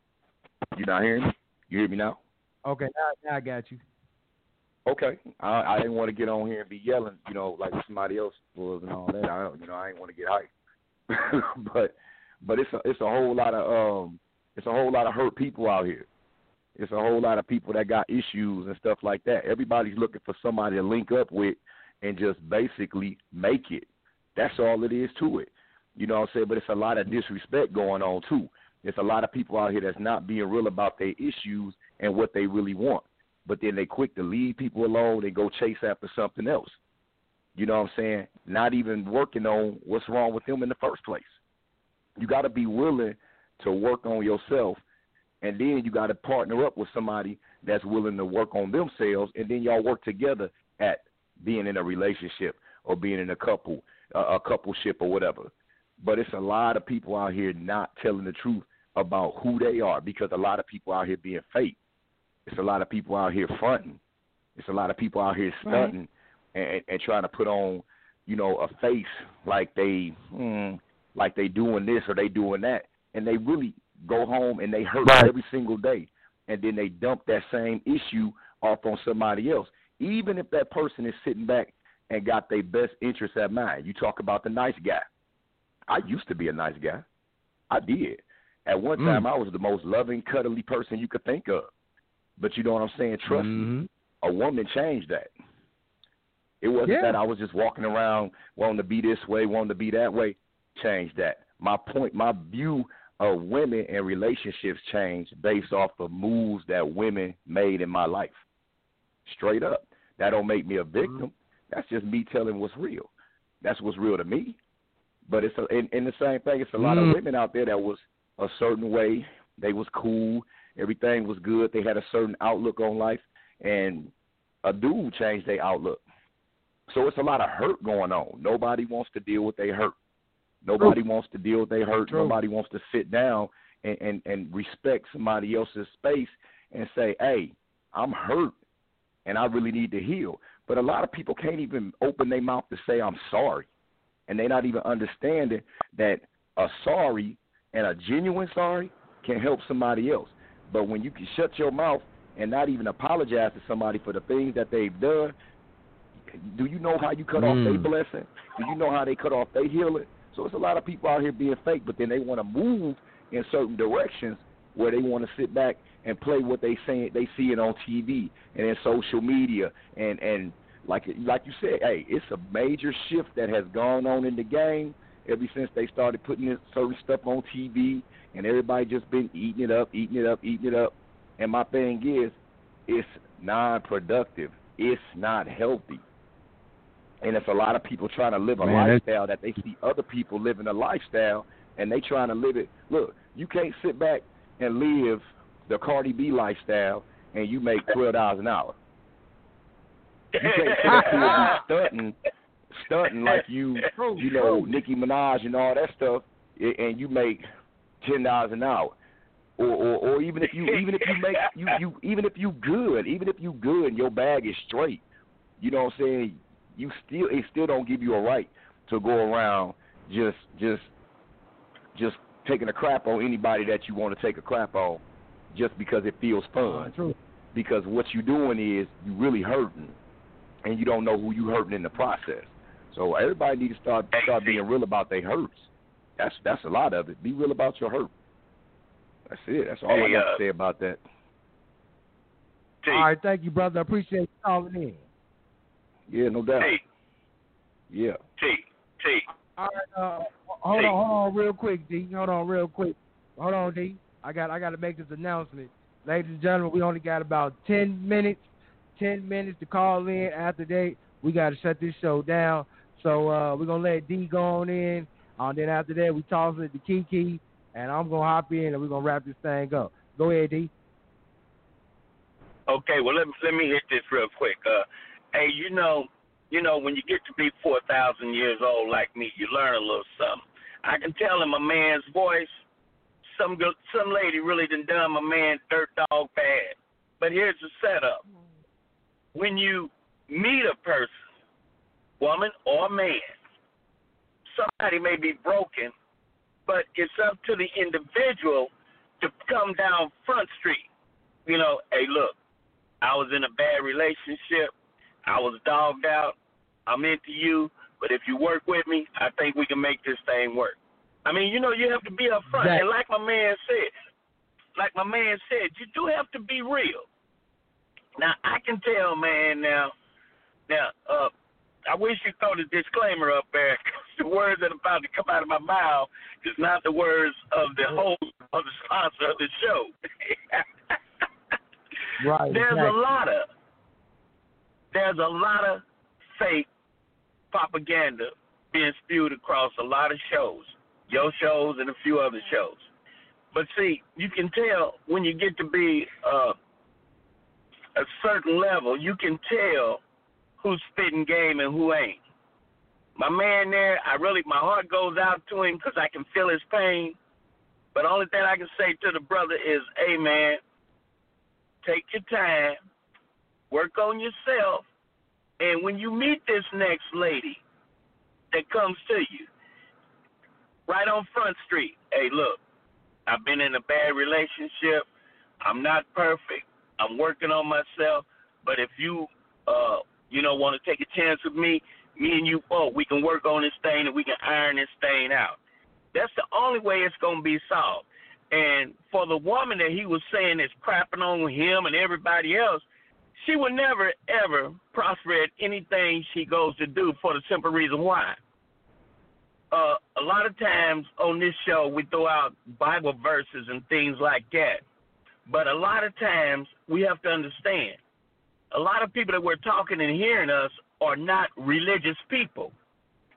You not hearing me? You hear me now? Okay, now, now I got you. Okay, I, I didn't want to get on here and be yelling, you know, like somebody else was and all that. I don't, you know, I didn't want to get hyped. but, but it's a, it's a whole lot of, um, it's a whole lot of hurt people out here. It's a whole lot of people that got issues and stuff like that. Everybody's looking for somebody to link up with and just basically make it. That's all it is to it. You know what I'm saying? But it's a lot of disrespect going on too. There's a lot of people out here that's not being real about their issues and what they really want. But then they quick to leave people alone and go chase after something else. You know what I'm saying? Not even working on what's wrong with them in the first place. You got to be willing to work on yourself, and then you got to partner up with somebody that's willing to work on themselves, and then y'all work together at being in a relationship or being in a couple, uh, a coupleship or whatever. But it's a lot of people out here not telling the truth about who they are, because a lot of people out here being fake. It's a lot of people out here fronting. It's a lot of people out here stunting right. and, and trying to put on, you know, a face like they, hmm, like they doing this or they doing that, and they really go home and they hurt right. every single day, and then they dump that same issue off on somebody else, even if that person is sitting back and got their best interests at mind. You talk about the nice guy. I used to be a nice guy. I did. At one time, mm. I was the most loving, cuddly person you could think of. But you know what I'm saying? Trust mm-hmm. me, a woman changed that. It wasn't yeah. that I was just walking around wanting to be this way, wanting to be that way. Changed that. My point, my view of women and relationships changed based off of moves that women made in my life. Straight up. That don't make me a victim. Mm-hmm. That's just me telling what's real. That's what's real to me. But it's a, in, in the same thing. It's a lot Mm. of women out there that was a certain way. They was cool. Everything was good. They had a certain outlook on life, and a dude changed their outlook. So it's a lot of hurt going on. Nobody wants to deal with their hurt. Nobody True. wants to deal with their hurt. True. Nobody wants to sit down and, and, and respect somebody else's space and say, hey, I'm hurt, and I really need to heal. But a lot of people can't even open their mouth to say, I'm sorry. And they're not even understanding that a sorry and a genuine sorry can help somebody else. But when you can shut your mouth and not even apologize to somebody for the things that they've done, do you know how you cut mm. off their blessing? Do you know how they cut off their healing? So it's a lot of people out here being fake, but then they want to move in certain directions where they want to sit back and play what they say they see it on T V and in social media and and like like you said, hey, it's a major shift that has gone on in the game ever since they started putting this certain stuff on T V, and everybody just been eating it up, eating it up, eating it up. And my thing is, it's non-productive. It's not healthy. And it's a lot of people trying to live a Man, lifestyle that they see other people living a lifestyle, and they trying to live it. Look, you can't sit back and live the Cardi B lifestyle and you make twelve dollars an hour. You can't sit up here and be stunting, stunting like you, you know, Nicki Minaj and all that stuff, and you make ten dollars an hour. Or, or, or even if you, even if you make you, you, even if you good, even if you good and your bag is straight, you know what I'm saying? You still, it still don't give you a right to go around just, just, just taking a crap on anybody that you want to take a crap on, just because it feels fun. True. Because what you're doing is you really hurting, and you don't know who you hurting in the process. So everybody needs to start start being real about their hurts. That's that's a lot of it. Be real about your hurt. That's it. That's all hey, I got uh, to say about that. T. All right, thank you, brother. I appreciate you calling in. Yeah, no doubt. T. Yeah. T. T. All right, uh, hold T. on, hold on, real quick, D. Hold on, real quick. Hold on, D. I got, I got to make this announcement, ladies and gentlemen. We only got about ten minutes, ten minutes to call in. After that, we got to shut this show down. So uh, we're gonna let D go on in. Uh, then after that, we toss it to Kiki, and I'm gonna hop in, and we're gonna wrap this thing up. Go ahead, D. Okay, well let me let me hit this real quick. Uh, hey, you know, you know, when you get to be four thousand years old like me, you learn a little something. I can tell in my man's voice, some good, some lady really done done my man dirt dog bad. But here's the setup: when you meet a person, woman or man, somebody may be broken, but it's up to the individual to come down Front Street. You know, hey, look, I was in a bad relationship. I was dogged out. I'm into you, but if you work with me, I think we can make this thing work. I mean, you know, you have to be up front. Exactly. And like my man said, like my man said, you do have to be real. Now, I can tell, man, now, now, uh, I wish you throw the disclaimer up there, because the words that are about to come out of my mouth is not the words of the host or the sponsor of the show. Right. There's exactly. a lot of there's a lot of fake propaganda being spewed across a lot of shows, your shows and a few other shows. But see, you can tell when you get to be uh, a certain level, you can tell who's spitting game and who ain't. My man there, I really, my heart goes out to him because I can feel his pain. But the only thing I can say to the brother is, hey, man, take your time, work on yourself, and when you meet this next lady that comes to you, right on Front Street, hey, look, I've been in a bad relationship. I'm not perfect. I'm working on myself. But if you, uh, you know, want to take a chance with me, me and you both, we can work on this thing and we can iron this thing out. That's the only way it's going to be solved. And for the woman that he was saying is crapping on him and everybody else, she will never, ever prosper at anything she goes to do for the simple reason why. Uh, a lot of times on this show we throw out Bible verses and things like that. But a lot of times we have to understand, a lot of people that we're talking and hearing us are not religious people.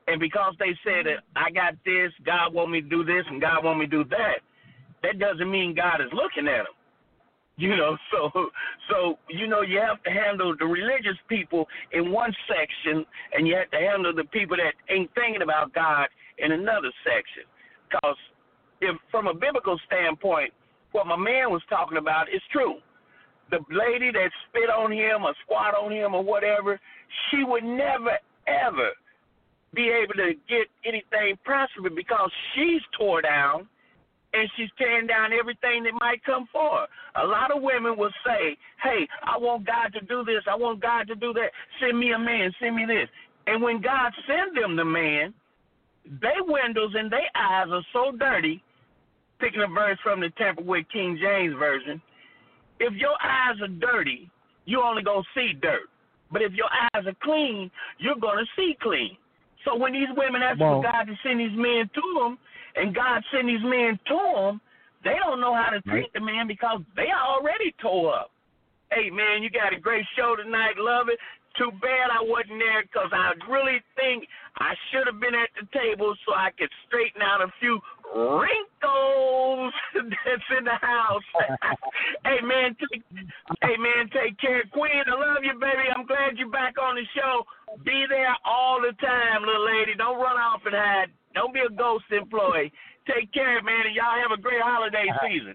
And because they said that I got this, God want me to do this, and God want me to do that, that doesn't mean God is looking at them. You know, so so you know you have to handle the religious people in one section, and you have to handle the people that ain't thinking about God in another section. Because if from a biblical standpoint, what my man was talking about is true. The lady that spit on him or squat on him or whatever, she would never ever be able to get anything prosperous because she's tore down. And she's tearing down everything that might come for her. A lot of women will say, hey, I want God to do this. I want God to do that. Send me a man. Send me this. And when God sends them the man, their windows and their eyes are so dirty, picking a verse from the Temple with King James Version, if your eyes are dirty, you only going to see dirt. But if your eyes are clean, you're going to see clean. So when these women ask for God to send these men to them, and God send these men to them, they don't know how to treat the man because they already tore up. Hey, man, you got a great show tonight. Love it. Too bad I wasn't there because I really think I should have been at the table so I could straighten out a few wrinkles that's in the house. Hey, man, take, hey, man, take care. Queen, I love you, baby. I'm glad you're back on the show. Be there all the time, little lady. Don't run off and hide. Don't be a ghost employee. Take care, man, and y'all have a great holiday season.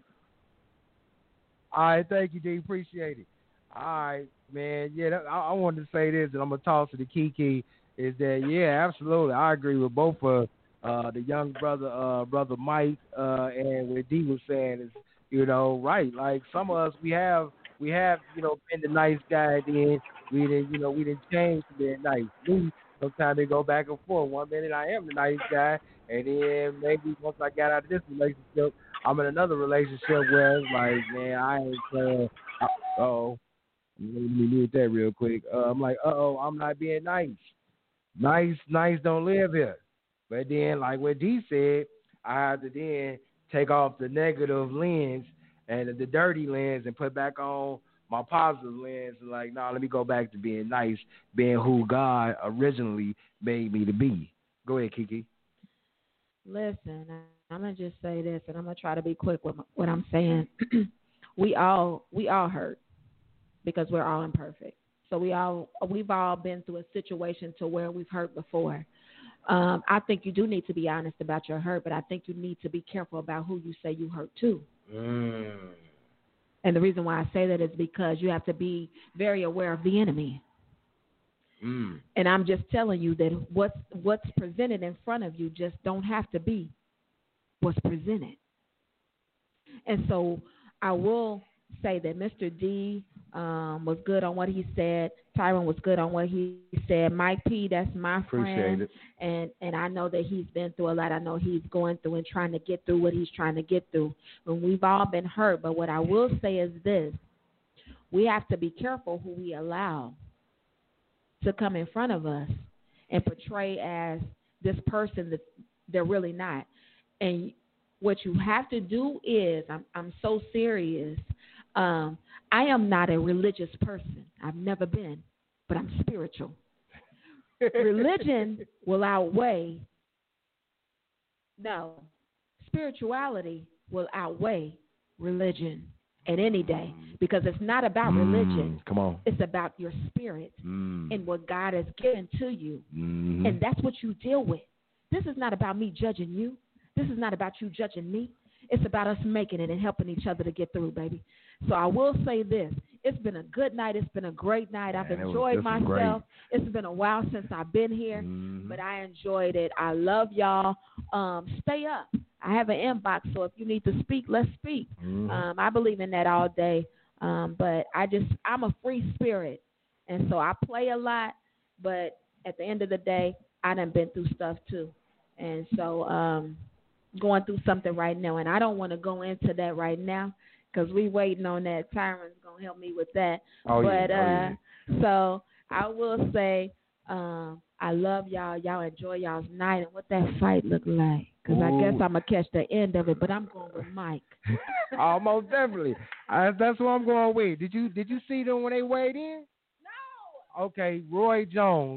All right, thank you, D. Appreciate it. All right, man. Yeah, that, I, I wanted to say this, and I'm going to toss to the Kiki, is that, yeah, absolutely. I agree with both of uh, the young brother, uh, brother Mike, uh, and what D was saying is, you know, right. Like some of us, we have, we have, you know, been the nice guy, then we didn't, you know, we didn't change to being nice. We, sometimes they go back and forth. One minute I am the nice guy, and then maybe once I got out of this relationship, I'm in another relationship where it's like, man, I ain't playing. Uh-oh. Let me mute that real quick. Uh, I'm like, uh-oh, I'm not being nice. Nice, nice don't live here. But then, like what D said, I have to then take off the negative lens and the dirty lens and put back on my positive lens, and like, nah, let me go back to being nice, being who God originally made me to be. Go ahead, Kiki. Listen, I'm gonna just say this, and I'm gonna try to be quick with what I'm saying. we all we all hurt because we're all imperfect. So we all we've all been through a situation to where we've hurt before. Um, I think you do need to be honest about your hurt, but I think you need to be careful about who you say you hurt to. Mm. And the reason why I say that is because you have to be very aware of the enemy. Mm. And I'm just telling you that what's what's presented in front of you just don't have to be what's presented. And so I will say that Mister D um, was good on what he said. Tyron was good on what he said. Mike P, that's my Appreciate friend. It. And and I know that he's been through a lot. I know he's going through and trying to get through what he's trying to get through. And we've all been hurt. But what I will say is this. We have to be careful who we allow to come in front of us and portray as this person that they're really not. And what you have to do is, I'm, I'm so serious, um, I am not a religious person. I've never been, but I'm spiritual. Religion will outweigh, no, spirituality will outweigh religion at any day, because it's not about mm, religion. Come on. It's about your spirit mm. and what God has given to you. Mm-hmm. And that's what you deal with. This is not about me judging you. This is not about you judging me. It's about us making it and helping each other to get through, baby. So I will say this. It's been a good night. It's been a great night. I've Man, enjoyed it was, myself. It's been a while since I've been here, mm-hmm. but I enjoyed it. I love y'all. Um, stay up. I have an inbox, so if you need to speak, let's speak. Mm-hmm. Um, I believe in that all day. Um, but I just, I'm a free spirit, and so I play a lot, but at the end of the day, I done been through stuff too. And so um, going through something right now, and I don't want to go into that right now because we waiting on that. Tyron's going to help me with that. Oh, but yeah. Oh, uh, so I will say um, I love y'all. Y'all enjoy y'all's night and what that fight look like. Because I guess I'm going to catch the end of it, but I'm going with Mike. Almost definitely. I, that's what I'm going with. Did you did you see them when they weighed in? No. Okay, Roy Jones,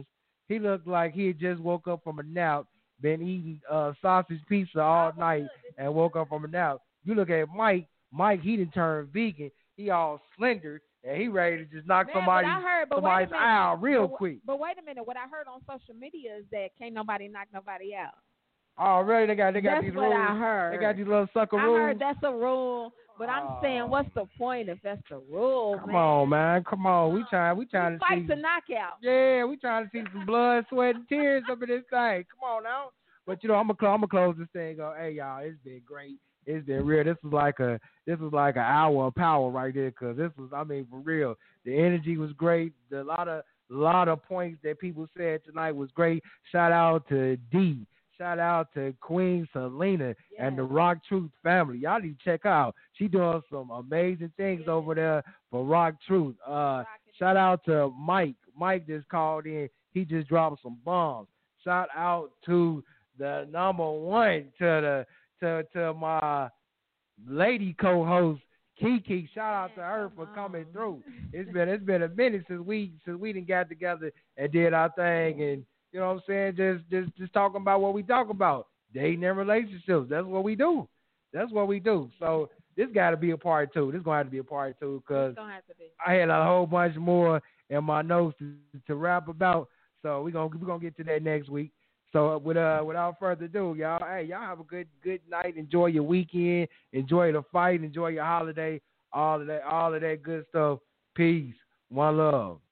He looked like he had just woke up from a nap, been eating uh, sausage pizza all night, and woke up from a nap. You look at Mike. Mike, he done turned vegan. He all slender, and he ready to just knock Man, somebody, but I heard, but somebody's wait a minute, eye out real but, quick. But wait a minute. What I heard on social media is that can't nobody knock nobody out. Already, they got they got That's these what rules. I heard. They got these little sucker I rules. heard that's a rule, but I'm Oh. saying, what's the point if that's the rule? Come man? on, man. Come on. We trying. We trying We to fight see. to knockout. Yeah, we trying to see some blood, sweat, and tears up in this thing. Come on now. But you know, I'm gonna I'm gonna close this thing. Go, hey y'all, it's been great. It's been real. This is like a this is like an hour of power right there. Cause this was, I mean, for real. The energy was great. The lot of lot of points that people said tonight was great. Shout out to D. Shout out to Queen Selena Yeah. and the Rock Truth family. Y'all need to check her out. She doing some amazing things Yeah. over there for Rock Truth. Uh, shout out to Mike. Mike just called in. He just dropped some bombs. Shout out to the number one, to the to to my lady co-host Kiki. Shout out to her for coming through. It's been it's been a minute since we since we done got together and did our thing, and you know what I'm saying, just just just talking about what we talk about, dating and relationships. That's what we do. That's what we do. So this got to be a part two. This gonna have to be a part two because It's gonna have to be. I had a whole bunch more in my notes to, to rap about. So we gonna we gonna get to that next week. So with uh without further ado, y'all, hey, y'all have a good good night. Enjoy your weekend. Enjoy the fight. Enjoy your holiday. All of that all of that good stuff. Peace. One love.